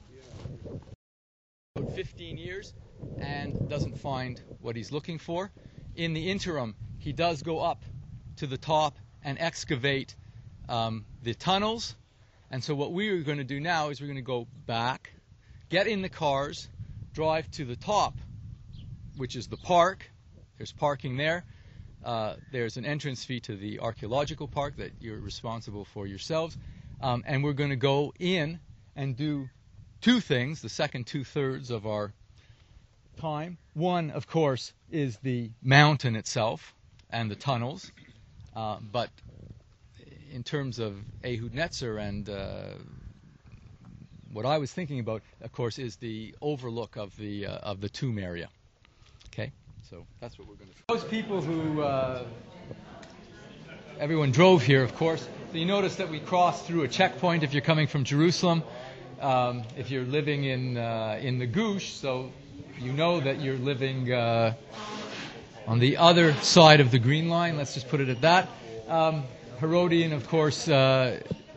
Speaker 4: About fifteen years, and doesn't find what he's looking for. In the interim, he does go up to the top and excavate um, the tunnels. And so what we're going to do now is we're going to go back, get in the cars, drive to the top, which is the park. There's parking there. Uh, there's an entrance fee to the archaeological park that you're responsible for yourselves. Um, and we're going to go in and do two things, the second two-thirds of our time. One, of course, is the mountain itself and the tunnels. Uh, but in terms of Ehud Netzer and uh, what I was thinking about, of course, is the overlook of the uh, of the tomb area. Okay, so that's what we're going to do. Those people who uh, everyone drove here, of course. So you notice that we crossed through a checkpoint if you're coming from Jerusalem. Um, if you're living in uh, in the Gush, so you know that you're living uh, on the other side of the Green Line. Let's just put it at that. Um, Herodian, of course, uh,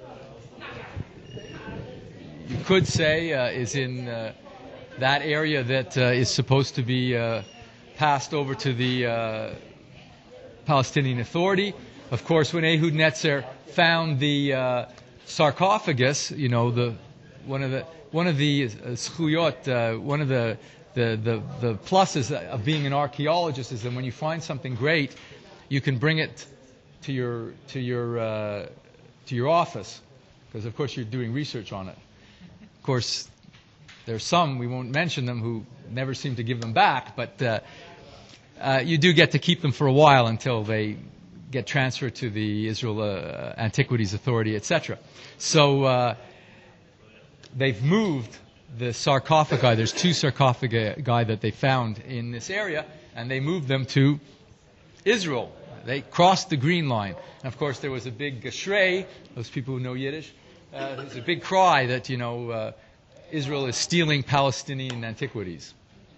Speaker 4: you could say uh, is in uh, that area that uh, is supposed to be uh, passed over to the uh, Palestinian Authority. Of course, when Ehud Netzer found the uh, sarcophagus, you know, the one of the one of the uh, zchuyot, uh, one of the the, the the pluses of being an archaeologist is that when you find something great, you can bring it to your to your uh, to your office, because of course you're doing research on it. Of course, there's some, we won't mention them, who never seem to give them back, but uh, uh, you do get to keep them for a while until they get transferred to the Israel uh, Antiquities Authority, et cetera. So uh, they've moved the sarcophagi. There's two sarcophagi that they found in this area, and they moved them to Israel. They crossed the Green Line. And of course, there was a big shrei, those people who know Yiddish, uh, there's a big cry that, you know, uh, Israel is stealing Palestinian antiquities.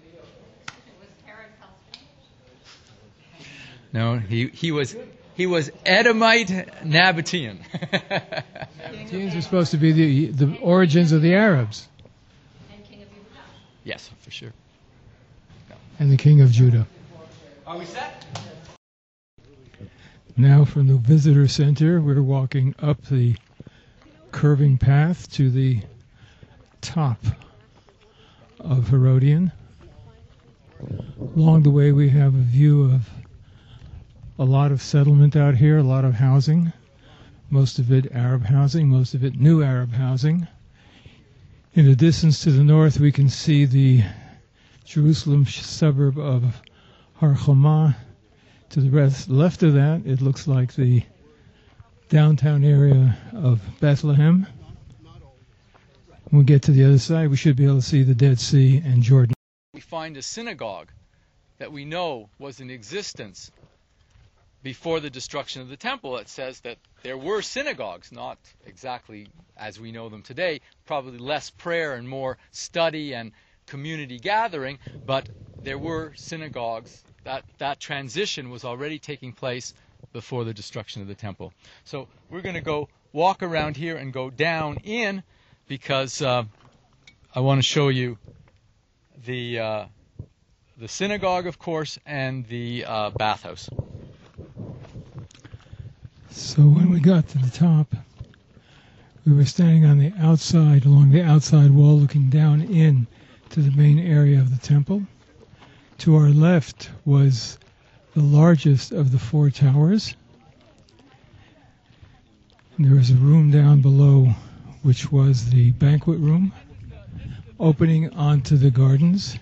Speaker 4: No, he, he was he was Edomite Nabatean.
Speaker 5: Nabateans are supposed to be the the origins of the Arabs.
Speaker 8: And King of Judah.
Speaker 4: Yes, for sure. No.
Speaker 5: And the King of Judah.
Speaker 4: Are we set?
Speaker 5: Now from the visitor center, we're walking up the curving path to the top of Herodian. Along the way, we have a view of a lot of settlement out here, a lot of housing, most of it Arab housing, most of it new Arab housing. In the distance to the north, we can see the Jerusalem suburb of Har Choma. To the rest, left of that, it looks like the downtown area of Bethlehem. When we get to the other side, we should be able to see the Dead Sea and Jordan.
Speaker 4: We find a synagogue that we know was in existence before the destruction of the temple. It says that there were synagogues, not exactly as we know them today, probably less prayer and more study and community gathering, but there were synagogues. That, that transition was already taking place before the destruction of the temple. So we're going to go walk around here and go down in, because uh, I want to show you the uh, the synagogue, of course, and the uh, bathhouse.
Speaker 5: So when we got to the top, we were standing on the outside, along the outside wall, looking down in to the main area of the temple. To our left was the largest of the four towers. And there was a room down below, which was the banquet room, opening onto the gardens.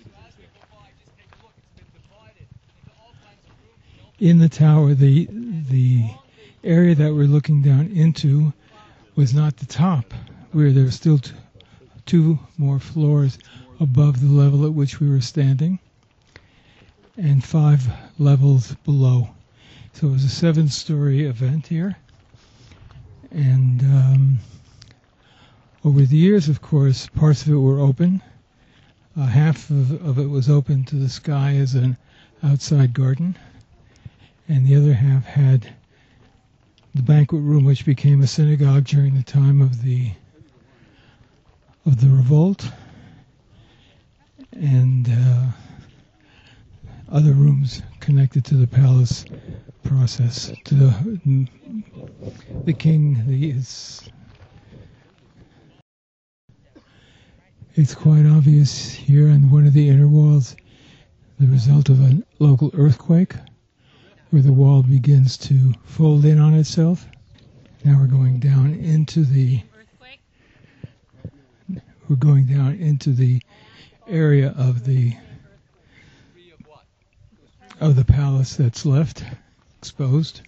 Speaker 5: In the tower, the the area that we're looking down into was not the top, where there were still t- two more floors above the level at which we were standing, and five levels below. So it was a seven-story event here. And um, over the years, of course, parts of it were open. Uh, half of, of it was open to the sky as an outside garden. And the other half had the banquet room, which became a synagogue during the time of the of the revolt. And uh, other rooms connected to the palace process, to the the king. The, it's, it's quite obvious here on one of the inner walls the result of a local earthquake, where the wall begins to fold in on itself. Now we're going down into the... we're going down into the area of the of the palace that's left exposed.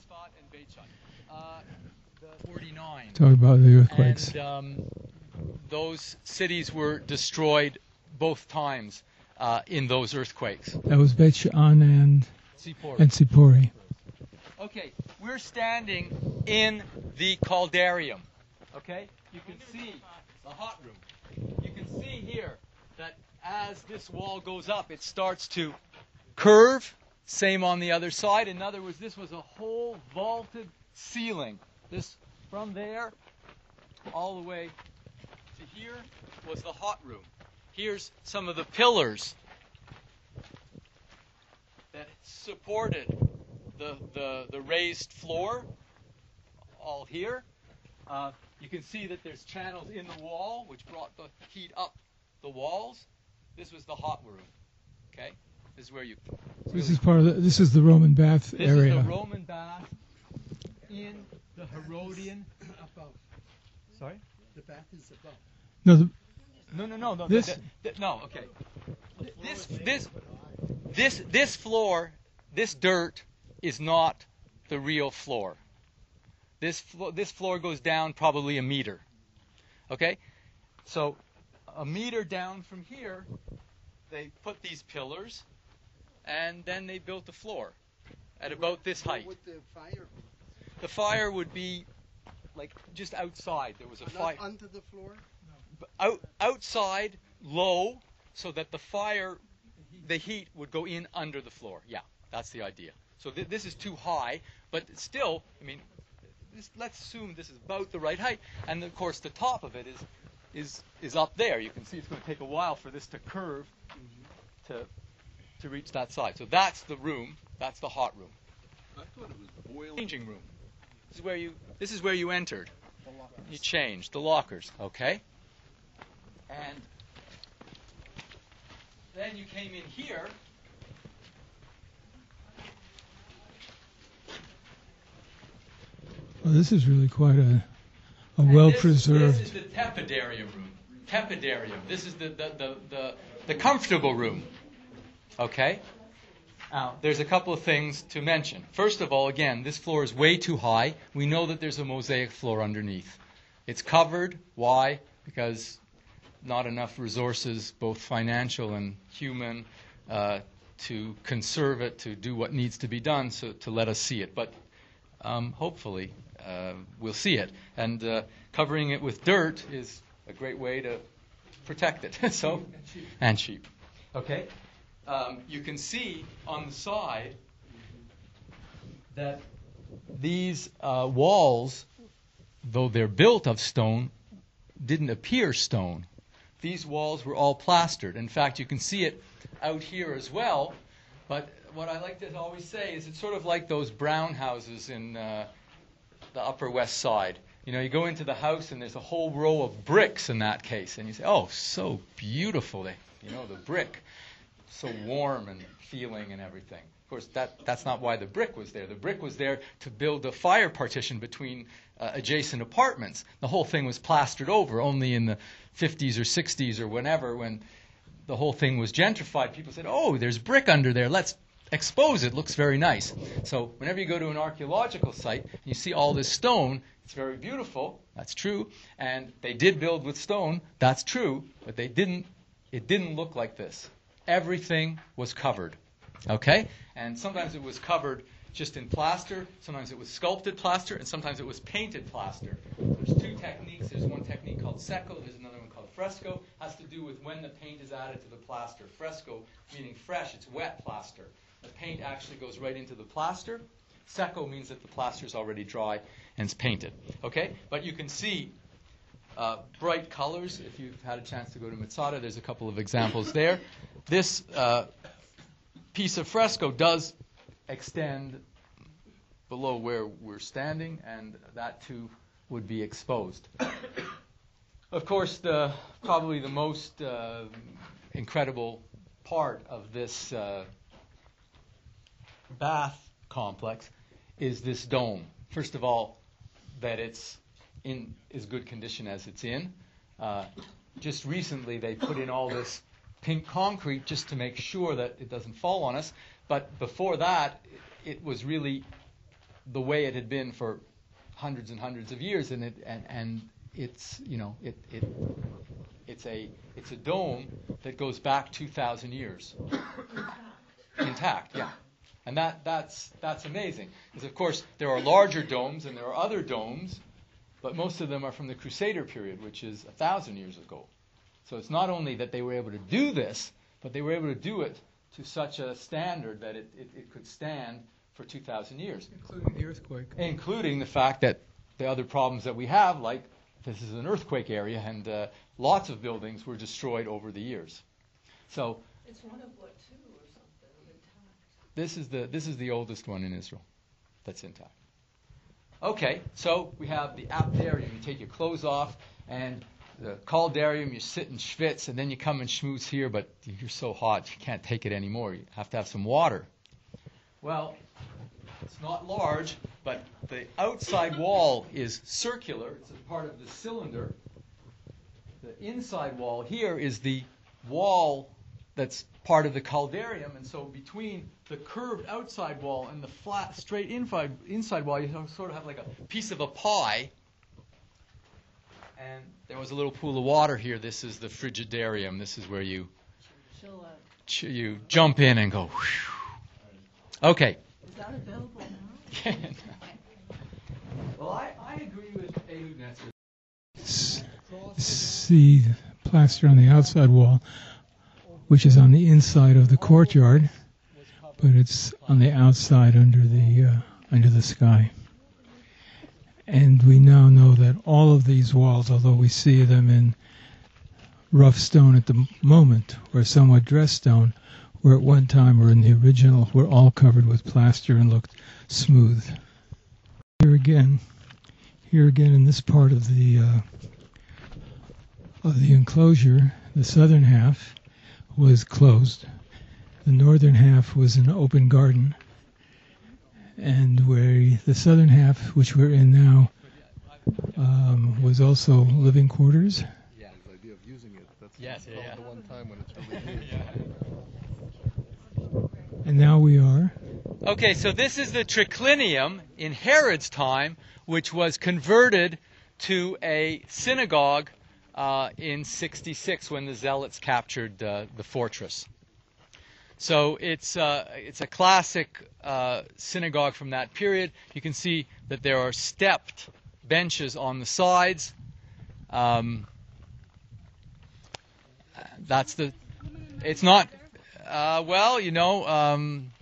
Speaker 4: forty-nine.
Speaker 5: Talk about the earthquakes.
Speaker 4: And um, those cities were destroyed both times uh, in those earthquakes.
Speaker 5: That was Beit She'an and
Speaker 4: Sipori.
Speaker 5: and Sipori.
Speaker 4: Okay, we're standing in the caldarium. Okay, you can see the hot room. You can see here that as this wall goes up, it starts to curve. Same on the other side. In other words, this was a whole vaulted ceiling. This from there all the way to here was the hot room. Here's some of the pillars that supported the the, the raised floor, all here. Uh, you can see that there's channels in the wall which brought the heat up the walls. This was the hot room. Okay, this is where you.
Speaker 5: This is part of the, this is the Roman bath
Speaker 4: This
Speaker 5: area.
Speaker 4: is the Roman bath in the Herodian.
Speaker 6: Above.
Speaker 4: Sorry?
Speaker 6: The bath is above.
Speaker 5: No, the,
Speaker 4: No, no, no, no.
Speaker 5: This-
Speaker 4: th- th- no, okay. This, this, this, this floor, this dirt is not the real floor. This, flo- this floor goes down probably a meter. Okay? So, a meter down from here, they put these pillars, and then they built the floor at about this height.
Speaker 6: What would the fire be?
Speaker 4: The fire would be like just outside. There was a fire.
Speaker 6: Not under the floor?
Speaker 4: Out, outside, low, so that the fire, the heat would go in under the floor. Yeah, that's the idea. So th- this is too high, but still, I mean, this, let's assume this is about the right height. And of course, the top of it is is is up there. You can see it's going to take a while for this to curve to to reach that side. So that's the room. That's the hot room.
Speaker 9: I thought it was boiling.
Speaker 4: Changing room. This is where you. This is where you entered. You changed the lockers. Okay. And then you came in here.
Speaker 5: well, this is really quite a a
Speaker 4: and
Speaker 5: well
Speaker 4: this-
Speaker 5: preserved.
Speaker 4: This is the tepidarium room. Tepidarium. This is the the, the, the, the comfortable room. Okay? Now, there's a couple of things to mention. First of all, again, this floor is way too high. We know that there's a mosaic floor underneath. It's covered. Why? Because not enough resources, both financial and human, uh, to conserve it, to do what needs to be done, so to let us see it. But um, hopefully uh, we'll see it. And uh, covering it with dirt is a great way to protect it. so and sheep. Okay. Um, you can see on the side that these uh, walls, though they're built of stone, didn't appear stone. These walls were all plastered. In fact, you can see it out here as well. But what I like to always say is it's sort of like those brown houses in uh, the Upper West Side. You know, you go into the house and there's a whole row of bricks in that case. And you say, oh, so beautiful. They, you know, the brick. So warm and feeling and everything. Of course, that, that's not why the brick was there. The brick was there to build a fire partition between uh, adjacent apartments. The whole thing was plastered over. Only in the fifties or sixties or whenever, when the whole thing was gentrified, people said, oh, there's brick under there. Let's expose it. Looks very nice. So whenever you go to an archaeological site and you see all this stone, it's very beautiful. That's true. And they did build with stone. That's true. But they didn't. It didn't look like this. Everything was covered, okay? And sometimes it was covered just in plaster, sometimes it was sculpted plaster, and sometimes it was painted plaster. There's two techniques. There's one technique called secco, there's another one called fresco. It has to do with when the paint is added to the plaster. Fresco, meaning fresh, it's wet plaster. The paint actually goes right into the plaster. Secco means that the plaster is already dry and it's painted, okay? But you can see Uh, bright colors. If you've had a chance to go to Masada, there's a couple of examples there. This uh, piece of fresco does extend below where we're standing, and that too would be exposed. Of course, the probably the most uh, incredible part of this uh, bath complex is this dome. First of all, that it's in as good condition as it's in. Uh, just recently they put in all this pink concrete just to make sure that it doesn't fall on us. But before that, it was really the way it had been for hundreds and hundreds of years, and it and, and it's you know it it it's a it's a dome that goes back two thousand years, intact. Yeah, and that that's that's amazing because of course there are larger domes and there are other domes, but most of them are from the Crusader period, which is a thousand years ago. So it's not only that they were able to do this, but they were able to do it to such a standard that it, it, it could stand for two thousand years.
Speaker 5: Including the earthquake.
Speaker 4: Including the fact that the other problems that we have, like this is an earthquake area, and uh, lots of buildings were destroyed over the years. So
Speaker 8: it's one of what, two or something intact.
Speaker 4: This is the this is the oldest one in Israel that's intact. Okay, so we have the aptarium. You take your clothes off, and the caldarium, you sit and schwitz, and then you come and schmooze here, but you're so hot you can't take it anymore. You have to have some water. Well, it's not large, but the outside wall is circular. It's a part of the cylinder. The inside wall here is the wall that's part of the caldarium, and so between the curved outside wall and the flat, straight inside, inside wall, you sort of have like a piece of a pie. And there was a little pool of water here. This is the frigidarium. This is where you ch- you jump in and go. Whew. Okay.
Speaker 8: Is that available now?
Speaker 4: Well, I, I agree with Ehud Netzer.
Speaker 5: S- see plaster on the outside wall, which is on the inside of the courtyard, but it's on the outside under the uh, under the sky. And we now know that all of these walls, although we see them in rough stone at the moment, or somewhat dressed stone, were at one time, or in the original, were all covered with plaster and looked smooth. Here again, here again in this part of the uh, of the enclosure, the southern half was closed. The northern half was an open garden. And where the southern half, which we're in now, um, was also living quarters.
Speaker 9: Yeah, the idea of using it. That's
Speaker 4: yes, yeah, yeah.
Speaker 9: the one time when it's really used.
Speaker 5: And now we are.
Speaker 4: Okay, so this is the triclinium in Herod's time, which was converted to a synagogue uh, in sixty-six when the Zealots captured uh, the fortress. So it's uh, it's a classic uh, synagogue from that period. You can see that there are stepped benches on the sides. Um, that's the. It's not. Uh, well, you know. Um,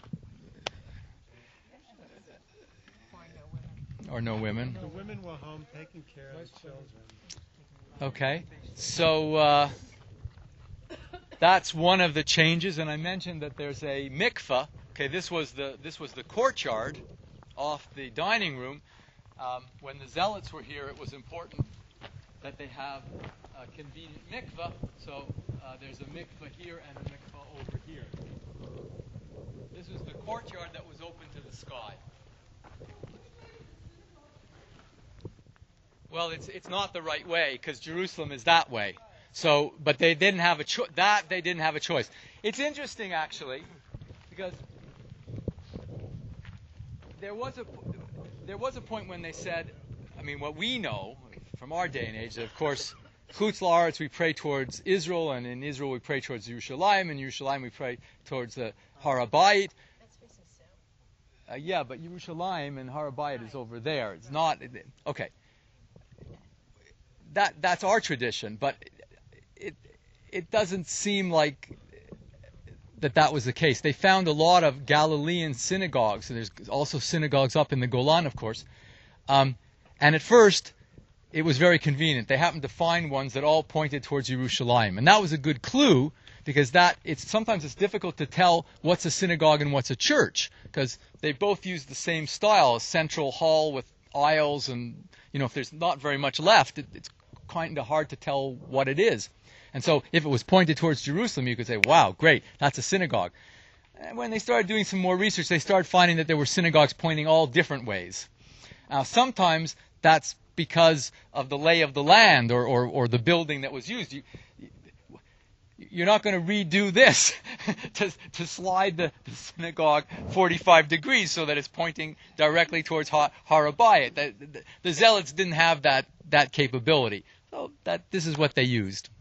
Speaker 4: or no women.
Speaker 10: The women were home taking care of the children.
Speaker 4: Okay, so. Uh, That's one of the changes, and I mentioned that there's a mikveh. Okay, this was the this was the courtyard off the dining room. Um, when the Zealots were here, it was important that they have a convenient mikveh. So uh, there's a mikveh here and a mikveh over here. This was the courtyard that was open to the sky. Well, it's it's not the right way because Jerusalem is that way. So, but they didn't have a choice. That they didn't have a choice. It's interesting, actually, because there was a there was a point when they said, I mean, what we know from our day and age, that of course, Chutz La'aretz we pray towards Israel, and in Israel we pray towards Yerushalayim, and in Yerushalayim we pray towards the Har HaBayit. Uh, yeah, but Yerushalayim and Har HaBayit is over there. It's not okay. That that's our tradition, but. It it doesn't seem like that that was the case. They found a lot of Galilean synagogues, and there's also synagogues up in the Golan, of course. Um, and at first, it was very convenient. They happened to find ones that all pointed towards Yerushalayim, and that was a good clue because that it's sometimes it's difficult to tell what's a synagogue and what's a church because they both use the same style, a central hall with aisles, and you know if there's not very much left, it, it's kind of hard to tell what it is. And so if it was pointed towards Jerusalem, you could say, wow, great, that's a synagogue. And when they started doing some more research, they started finding that there were synagogues pointing all different ways. Now, sometimes that's because of the lay of the land or, or, or the building that was used. You, you're not going to redo this to, to slide the, the synagogue forty-five degrees so that it's pointing directly towards Har Harabayit. The, the, the Zealots didn't have that, that capability. So that this is what they used.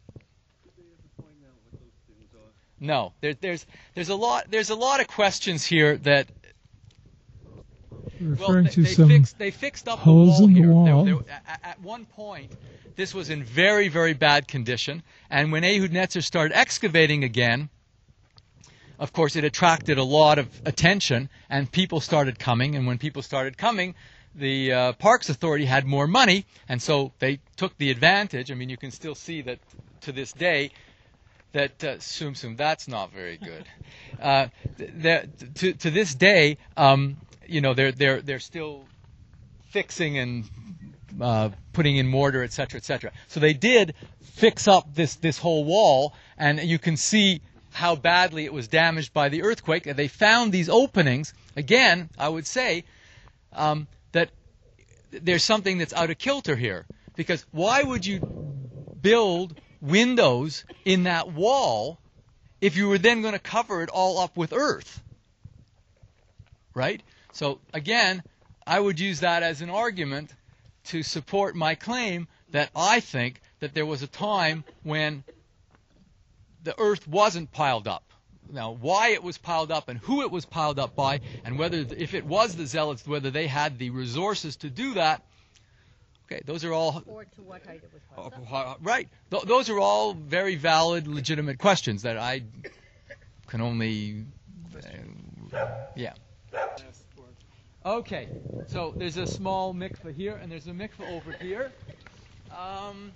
Speaker 4: No, there, there's there's a lot there's a lot of questions here that.
Speaker 5: Referring
Speaker 4: well, they,
Speaker 5: to
Speaker 4: they
Speaker 5: some
Speaker 4: fixed they fixed up
Speaker 5: holes
Speaker 4: the wall
Speaker 5: in the
Speaker 4: here.
Speaker 5: wall.
Speaker 4: There- there- at, at one point, this was in very very bad condition, and when Ehud Netzer started excavating again, of course, it attracted a lot of attention, and people started coming. And when people started coming, the uh, Parks Authority had more money, and so they took the advantage. I mean, you can still see that to this day. That uh, Sum Sum, that's not very good. Uh, th- to to this day, um, you know, they're they're they're still fixing and uh, putting in mortar, et cetera, et cetera. So they did fix up this this whole wall, and you can see how badly it was damaged by the earthquake. And they found these openings. Again, I would say um, that there's something that's out of kilter here, because why would you build windows in that wall if you were then going to cover it all up with earth? Right? So again, I would use that as an argument to support my claim that I think that there was a time when the earth wasn't piled up. Now, why it was piled up and who it was piled up by, and whether, if it was the Zealots, whether they had the resources to do that. Okay, those are all.
Speaker 8: Or to what height it was piled up.
Speaker 4: Right. Th- those are all very valid, legitimate questions that I can only. Uh, yeah. Okay. So there's a small mikveh here, and there's a mikveh over here. Um,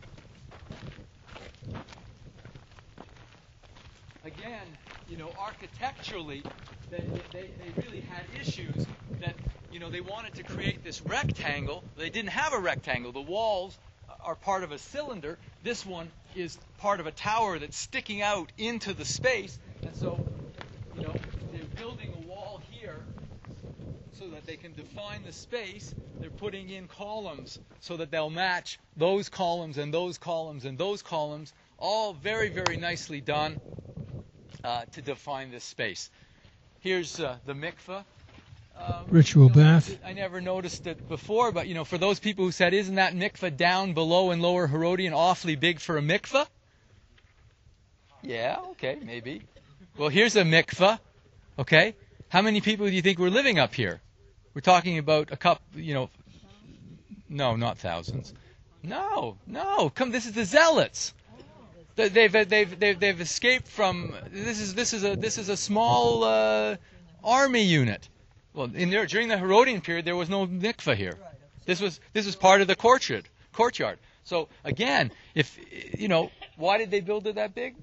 Speaker 4: again, you know, architecturally, they, they, they really had issues that. You know, they wanted to create this rectangle. They didn't have a rectangle. The walls are part of a cylinder. This one is part of a tower that's sticking out into the space. And so, you know, they're building a wall here so that they can define the space. They're putting in columns so that they'll match those columns and those columns and those columns. All very, very nicely done uh, to define this space. Here's uh, the mikveh. Um,
Speaker 5: Ritual
Speaker 4: you know,
Speaker 5: bath.
Speaker 4: I never noticed it before, but you know, for those people who said, "Isn't that mikveh down below in Lower Herodian awfully big for a mikveh?" Yeah, okay, maybe. Well, here's a mikveh. Okay, how many people do you think were living up here? We're talking about a couple. You know, no, not thousands. No, no. Come, this is the Zealots. They- They've they've they've they've escaped from. This is this is a this is a small uh, army unit. Well, in there during the Herodian period, there was no mikveh here. This was this was part of the courtyard. Courtyard. So again, if you know, why did they build it that big?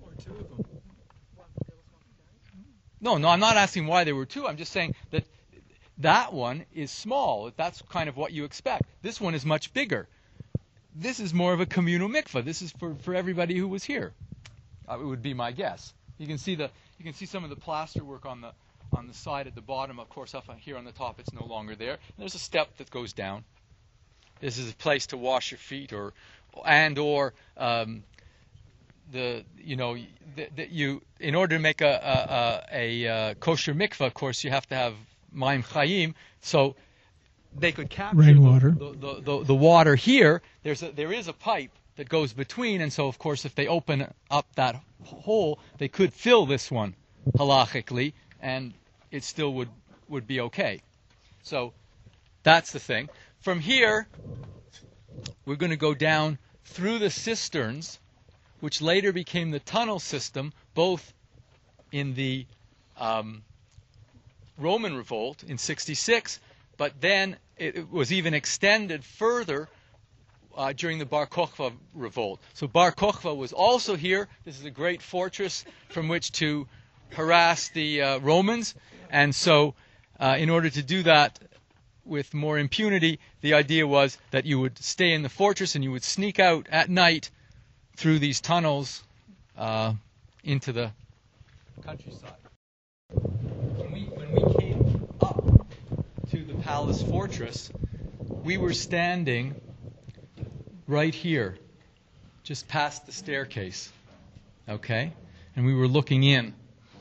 Speaker 4: No, no, I'm not asking why there were two. I'm just saying that that one is small. That's kind of what you expect. This one is much bigger. This is more of a communal mikveh. This is for, for everybody who was here. Uh, it would be my guess. You can see the you can see some of the plaster work on the. on the side at the bottom. Of course, up here on the top, it's no longer there. There's a step that goes down. This is a place to wash your feet, or and or um, the you know that the, you in order to make a a, a, a kosher mikveh, of course, you have to have mayim chayim. So they could capture
Speaker 5: Rainwater.
Speaker 4: The, the, the, the water here. There's a, there is a pipe that goes between, and so of course, if they open up that hole, they could fill this one halachically, and it still would, would be okay. So that's the thing. From here, we're going to go down through the cisterns, which later became the tunnel system, both in the um, Roman revolt in sixty-six, but then it, it was even extended further uh, during the Bar Kokhba revolt. So Bar Kokhba was also here. This is a great fortress from which to harass the uh, Romans. And so uh, in order to do that with more impunity, the idea was that you would stay in the fortress and you would sneak out at night through these tunnels uh, into the countryside. When we, when we came up to the palace fortress, we were standing right here, just past the staircase. Okay? And we were looking in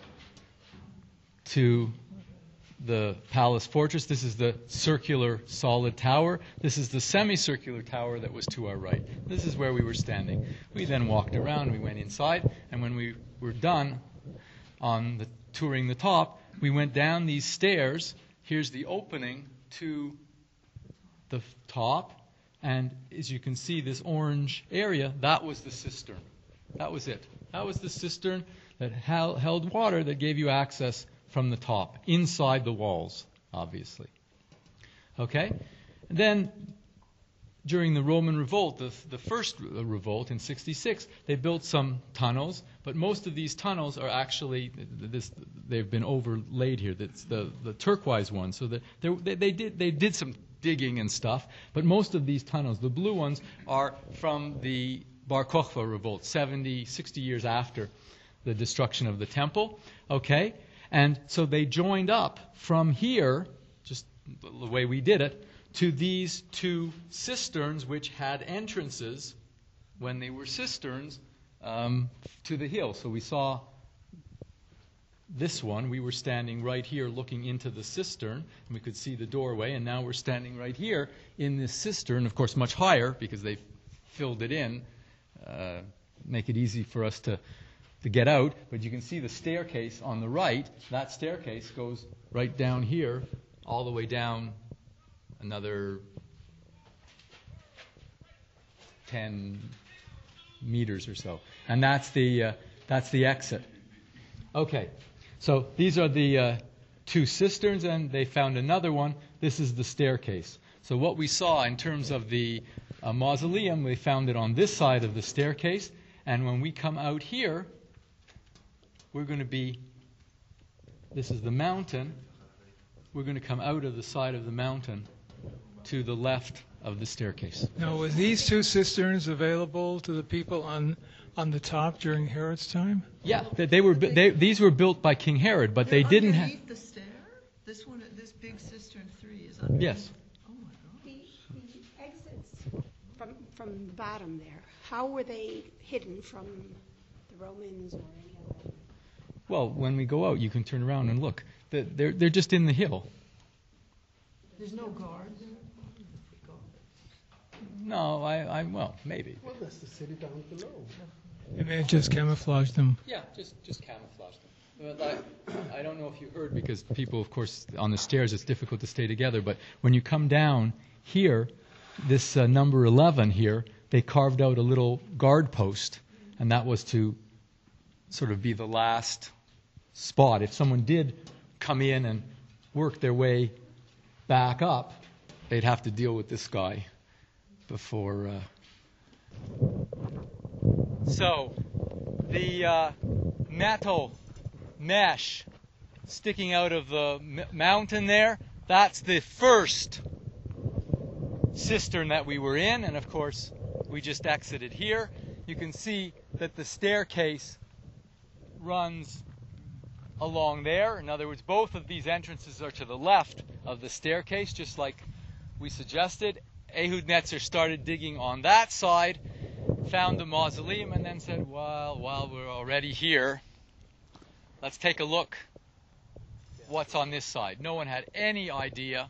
Speaker 4: to the palace fortress. This is the circular solid tower. This is the semicircular tower that was to our right. This is where we were standing. We then walked around, we went inside, and when we were done on the touring the top, we went down these stairs. Here's the opening to the top, and as you can see, this orange area, that was the cistern. That was it. That was the cistern that held water that gave you access from the top, inside the walls, obviously. Okay? And then, during the Roman revolt, the, the first revolt in sixty-six, they built some tunnels, but most of these tunnels are actually, this, they've been overlaid here. That's the, the turquoise ones. So the, they, they, did, they did some digging and stuff, but most of these tunnels, the blue ones, are from the Bar Kokhba revolt, seventy, sixty years after the destruction of the temple. Okay? And so they joined up from here, just the way we did it, to these two cisterns which had entrances, when they were cisterns, um, to the hill. So we saw this one. We were standing right here looking into the cistern, and we could see the doorway, and now we're standing right here in this cistern, of course much higher because they filled it in, uh, make it easy for us to to get out, but you can see the staircase on the right. That staircase goes right down here, all the way down another ten meters or so. And that's the uh, that's the exit. Okay, so these are the uh, two cisterns, and they found another one. This is the staircase. So what we saw in terms of the uh, mausoleum, we found it on this side of the staircase, and when we come out here, we're going to be, this is the mountain, we're going to come out of the side of the mountain to the left of the staircase.
Speaker 5: Now, were these two cisterns available to the people on on the top during Herod's time?
Speaker 4: Yeah, they, they were. They, these were built by King Herod, but
Speaker 8: They're
Speaker 4: they didn't have.
Speaker 8: Underneath the stair? This one, this big cistern three is underneath.
Speaker 4: Yes.
Speaker 8: Oh my God.
Speaker 7: The, the exits from, from the bottom there, how were they hidden from the Romans or any other?
Speaker 4: Well, when we go out, you can turn around and look. They're, they're just in the hill.
Speaker 8: There's no guards?
Speaker 4: No, I, I well, maybe.
Speaker 6: Well, that's the city down below.
Speaker 5: They may have just camouflaged them.
Speaker 4: Yeah, just just camouflage them. But I, I don't know if you heard, because people, of course, on the stairs, it's difficult to stay together. But when you come down here, this uh, number eleven here, they carved out a little guard post, and that was to sort of be the last spot. If someone did come in and work their way back up, they'd have to deal with this guy before. Uh... So, the uh, metal mesh sticking out of the m- mountain there, that's the first cistern that we were in, and of course we just exited here. You can see that the staircase runs along there. In other words, both of these entrances are to the left of the staircase, just like we suggested. Ehud Netzer started digging on that side, found the mausoleum, and then said, well, while we're already here, let's take a look what's on this side. No one had any idea.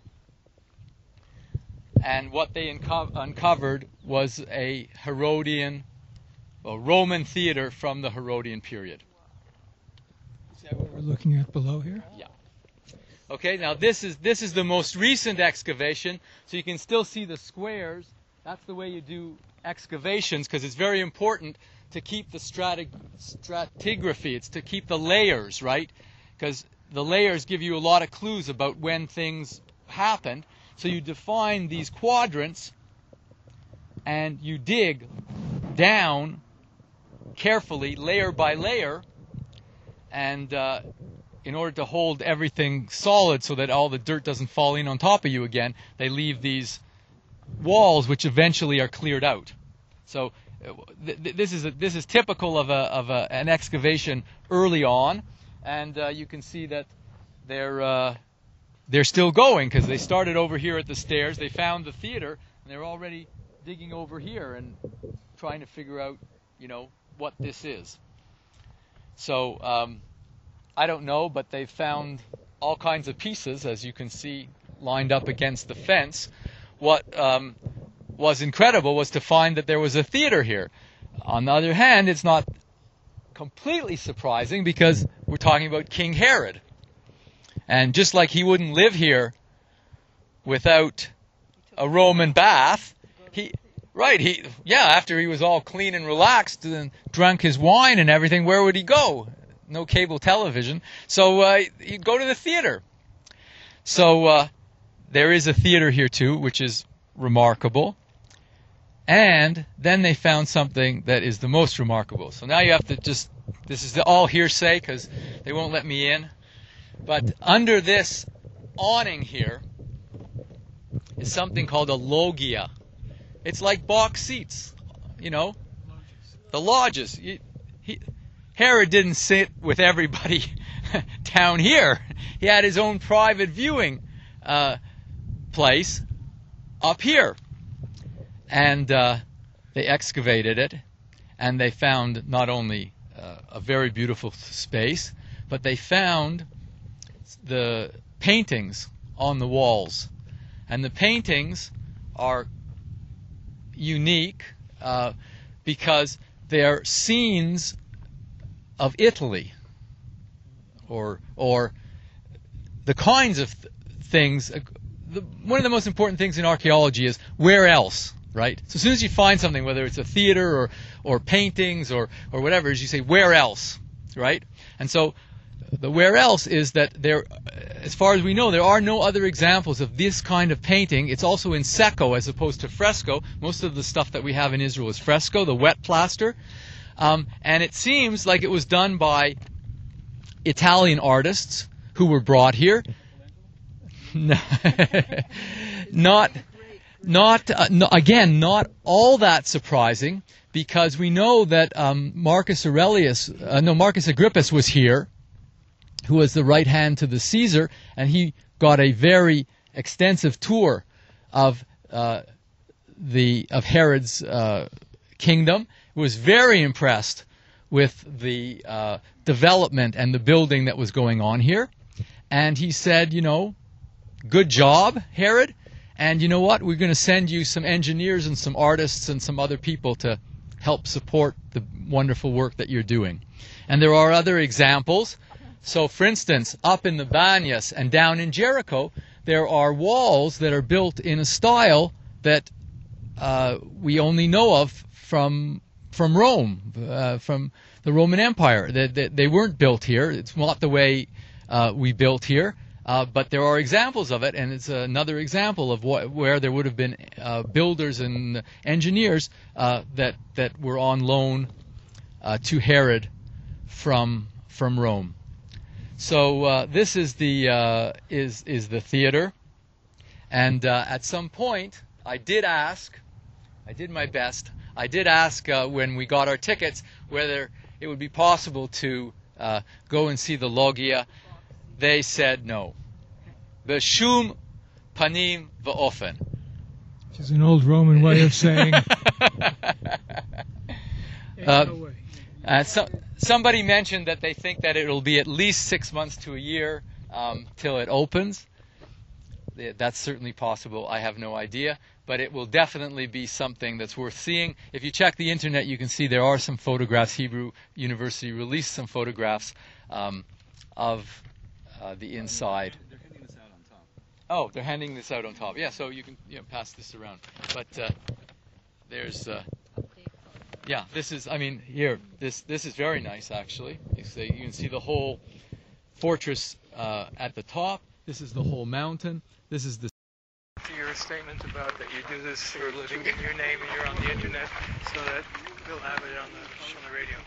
Speaker 4: And what they unco- uncovered was a Herodian, a Roman theater from the Herodian period.
Speaker 5: Is that what we're looking at below here?
Speaker 4: Yeah. Okay, now this is this is the most recent excavation, so you can still see the squares. That's the way you do excavations, because it's very important to keep the strati- stratigraphy. It's to keep the layers, right? Because the layers give you a lot of clues about when things happened. So you define these quadrants, and you dig down carefully, layer by layer, and uh, in order to hold everything solid so that all the dirt doesn't fall in on top of you again, they leave these walls which eventually are cleared out. So th- th- this is a, this is typical of a of a, an excavation early on, and uh, you can see that they're uh, they're still going, because they started over here at the stairs. They found the theater, and they're already digging over here and trying to figure out, you know, what this is. So um, I don't know, but they've found all kinds of pieces, as you can see, lined up against the fence. What um, was incredible was to find that there was a theater here. On the other hand, it's not completely surprising because we're talking about King Herod. And just like he wouldn't live here without a Roman bath, he, right, he, yeah, after he was all clean and relaxed and drank his wine and everything, where would he go? No cable television. So uh, he'd go to the theater. So uh, there is a theater here too, which is remarkable. And then they found something that is the most remarkable. So now you have to just, this is the all hearsay because they won't let me in. But under this awning here is something called a loggia. It's like box seats, you know, the lodges. He, he, Herod didn't sit with everybody down here. He had his own private viewing uh, place up here. And uh, they excavated it, and they found not only uh, a very beautiful space, but they found the paintings on the walls. And the paintings are unique uh, because they're scenes of Italy, or or the kinds of th- things. Uh, the, one of the most important things in archaeology is where else. Right? So as soon as you find something, whether it's a theater or, or paintings or, or whatever, is you say, where else? Right? And so the where else is that there, as far as we know, there are no other examples of this kind of painting. It's also in secco as opposed to fresco. Most of the stuff that we have in Israel is fresco, the wet plaster. Um, and it seems like it was done by Italian artists who were brought here. Not... Not uh, no, again, not all that surprising, because we know that um, Marcus Aurelius, uh, no, Marcus Agrippus was here, who was the right hand to the Caesar, and he got a very extensive tour of uh, the of Herod's uh, kingdom. He was very impressed with the uh, development and the building that was going on here, and he said, you know, good job, Herod. And you know what? We're going to send you some engineers and some artists and some other people to help support the wonderful work that you're doing. And there are other examples. So, for instance, up in the Banyas and down in Jericho, there are walls that are built in a style that uh, we only know of from from Rome, uh, from the Roman Empire. They, they, they weren't built here. It's not the way uh, we built here. Uh, but there are examples of it, and it's another example of what, where there would have been uh, builders and engineers uh, that that were on loan uh, to Herod from from Rome. So uh, this is the uh, is is the theater, and uh, at some point I did ask, I did my best. I did ask uh, when we got our tickets whether it would be possible to uh, go and see the loggia. They said no. B'shum panim v'ofen.
Speaker 5: Which is an old Roman way of saying.
Speaker 4: uh, uh, so, somebody mentioned that they think that it'll be at least six months to a year um, till it opens. That's certainly possible. I have no idea. But it will definitely be something that's worth seeing. If you check the internet, you can see there are some photographs. Hebrew University released some photographs um, of Uh, the inside. They're handing this out on top. Oh, they're handing this out on top. Yeah, so you can you know, pass this around. But uh, there's, uh, yeah, this is. I mean, here, this this is very nice actually. You, see, you can see the whole fortress uh, at the top. This is the whole mountain. This is the.
Speaker 10: To your statement about that you do this for a living in your name and you're on the internet, so that we'll have it on the on the radio.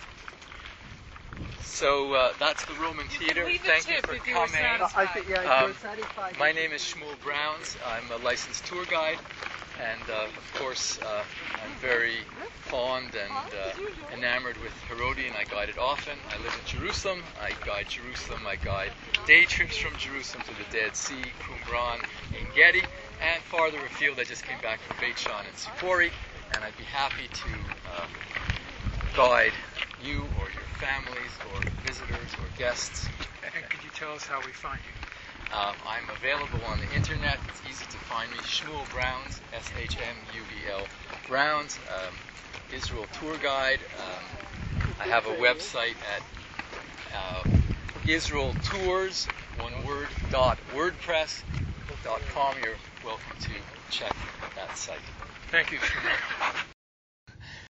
Speaker 4: So uh, that's the Roman Theater. Thank you for coming.
Speaker 6: I think, yeah,
Speaker 4: um,
Speaker 6: you're satisfied.
Speaker 4: My name is Shmuel Browns. I'm a licensed tour guide, and uh, of course uh, I'm very fond and uh, enamored with Herodian. I guide it often. I live in Jerusalem. I guide Jerusalem. I guide day trips from Jerusalem to the Dead Sea, Qumran, and Gedi. And farther afield, I just came back from Beit Shan and Sipori, and I'd be happy to uh, guide you or your families or visitors or guests.
Speaker 10: And could you tell us how we find you?
Speaker 4: Um, I'm available on the internet. It's easy to find me. Shmuel Browns, S H M U E L Browns, um, Israel tour guide. Um, I have a website at uh, Israel Tours, one word, dot wordpress dot com. You're welcome to check that site.
Speaker 10: Thank you, Shmuel.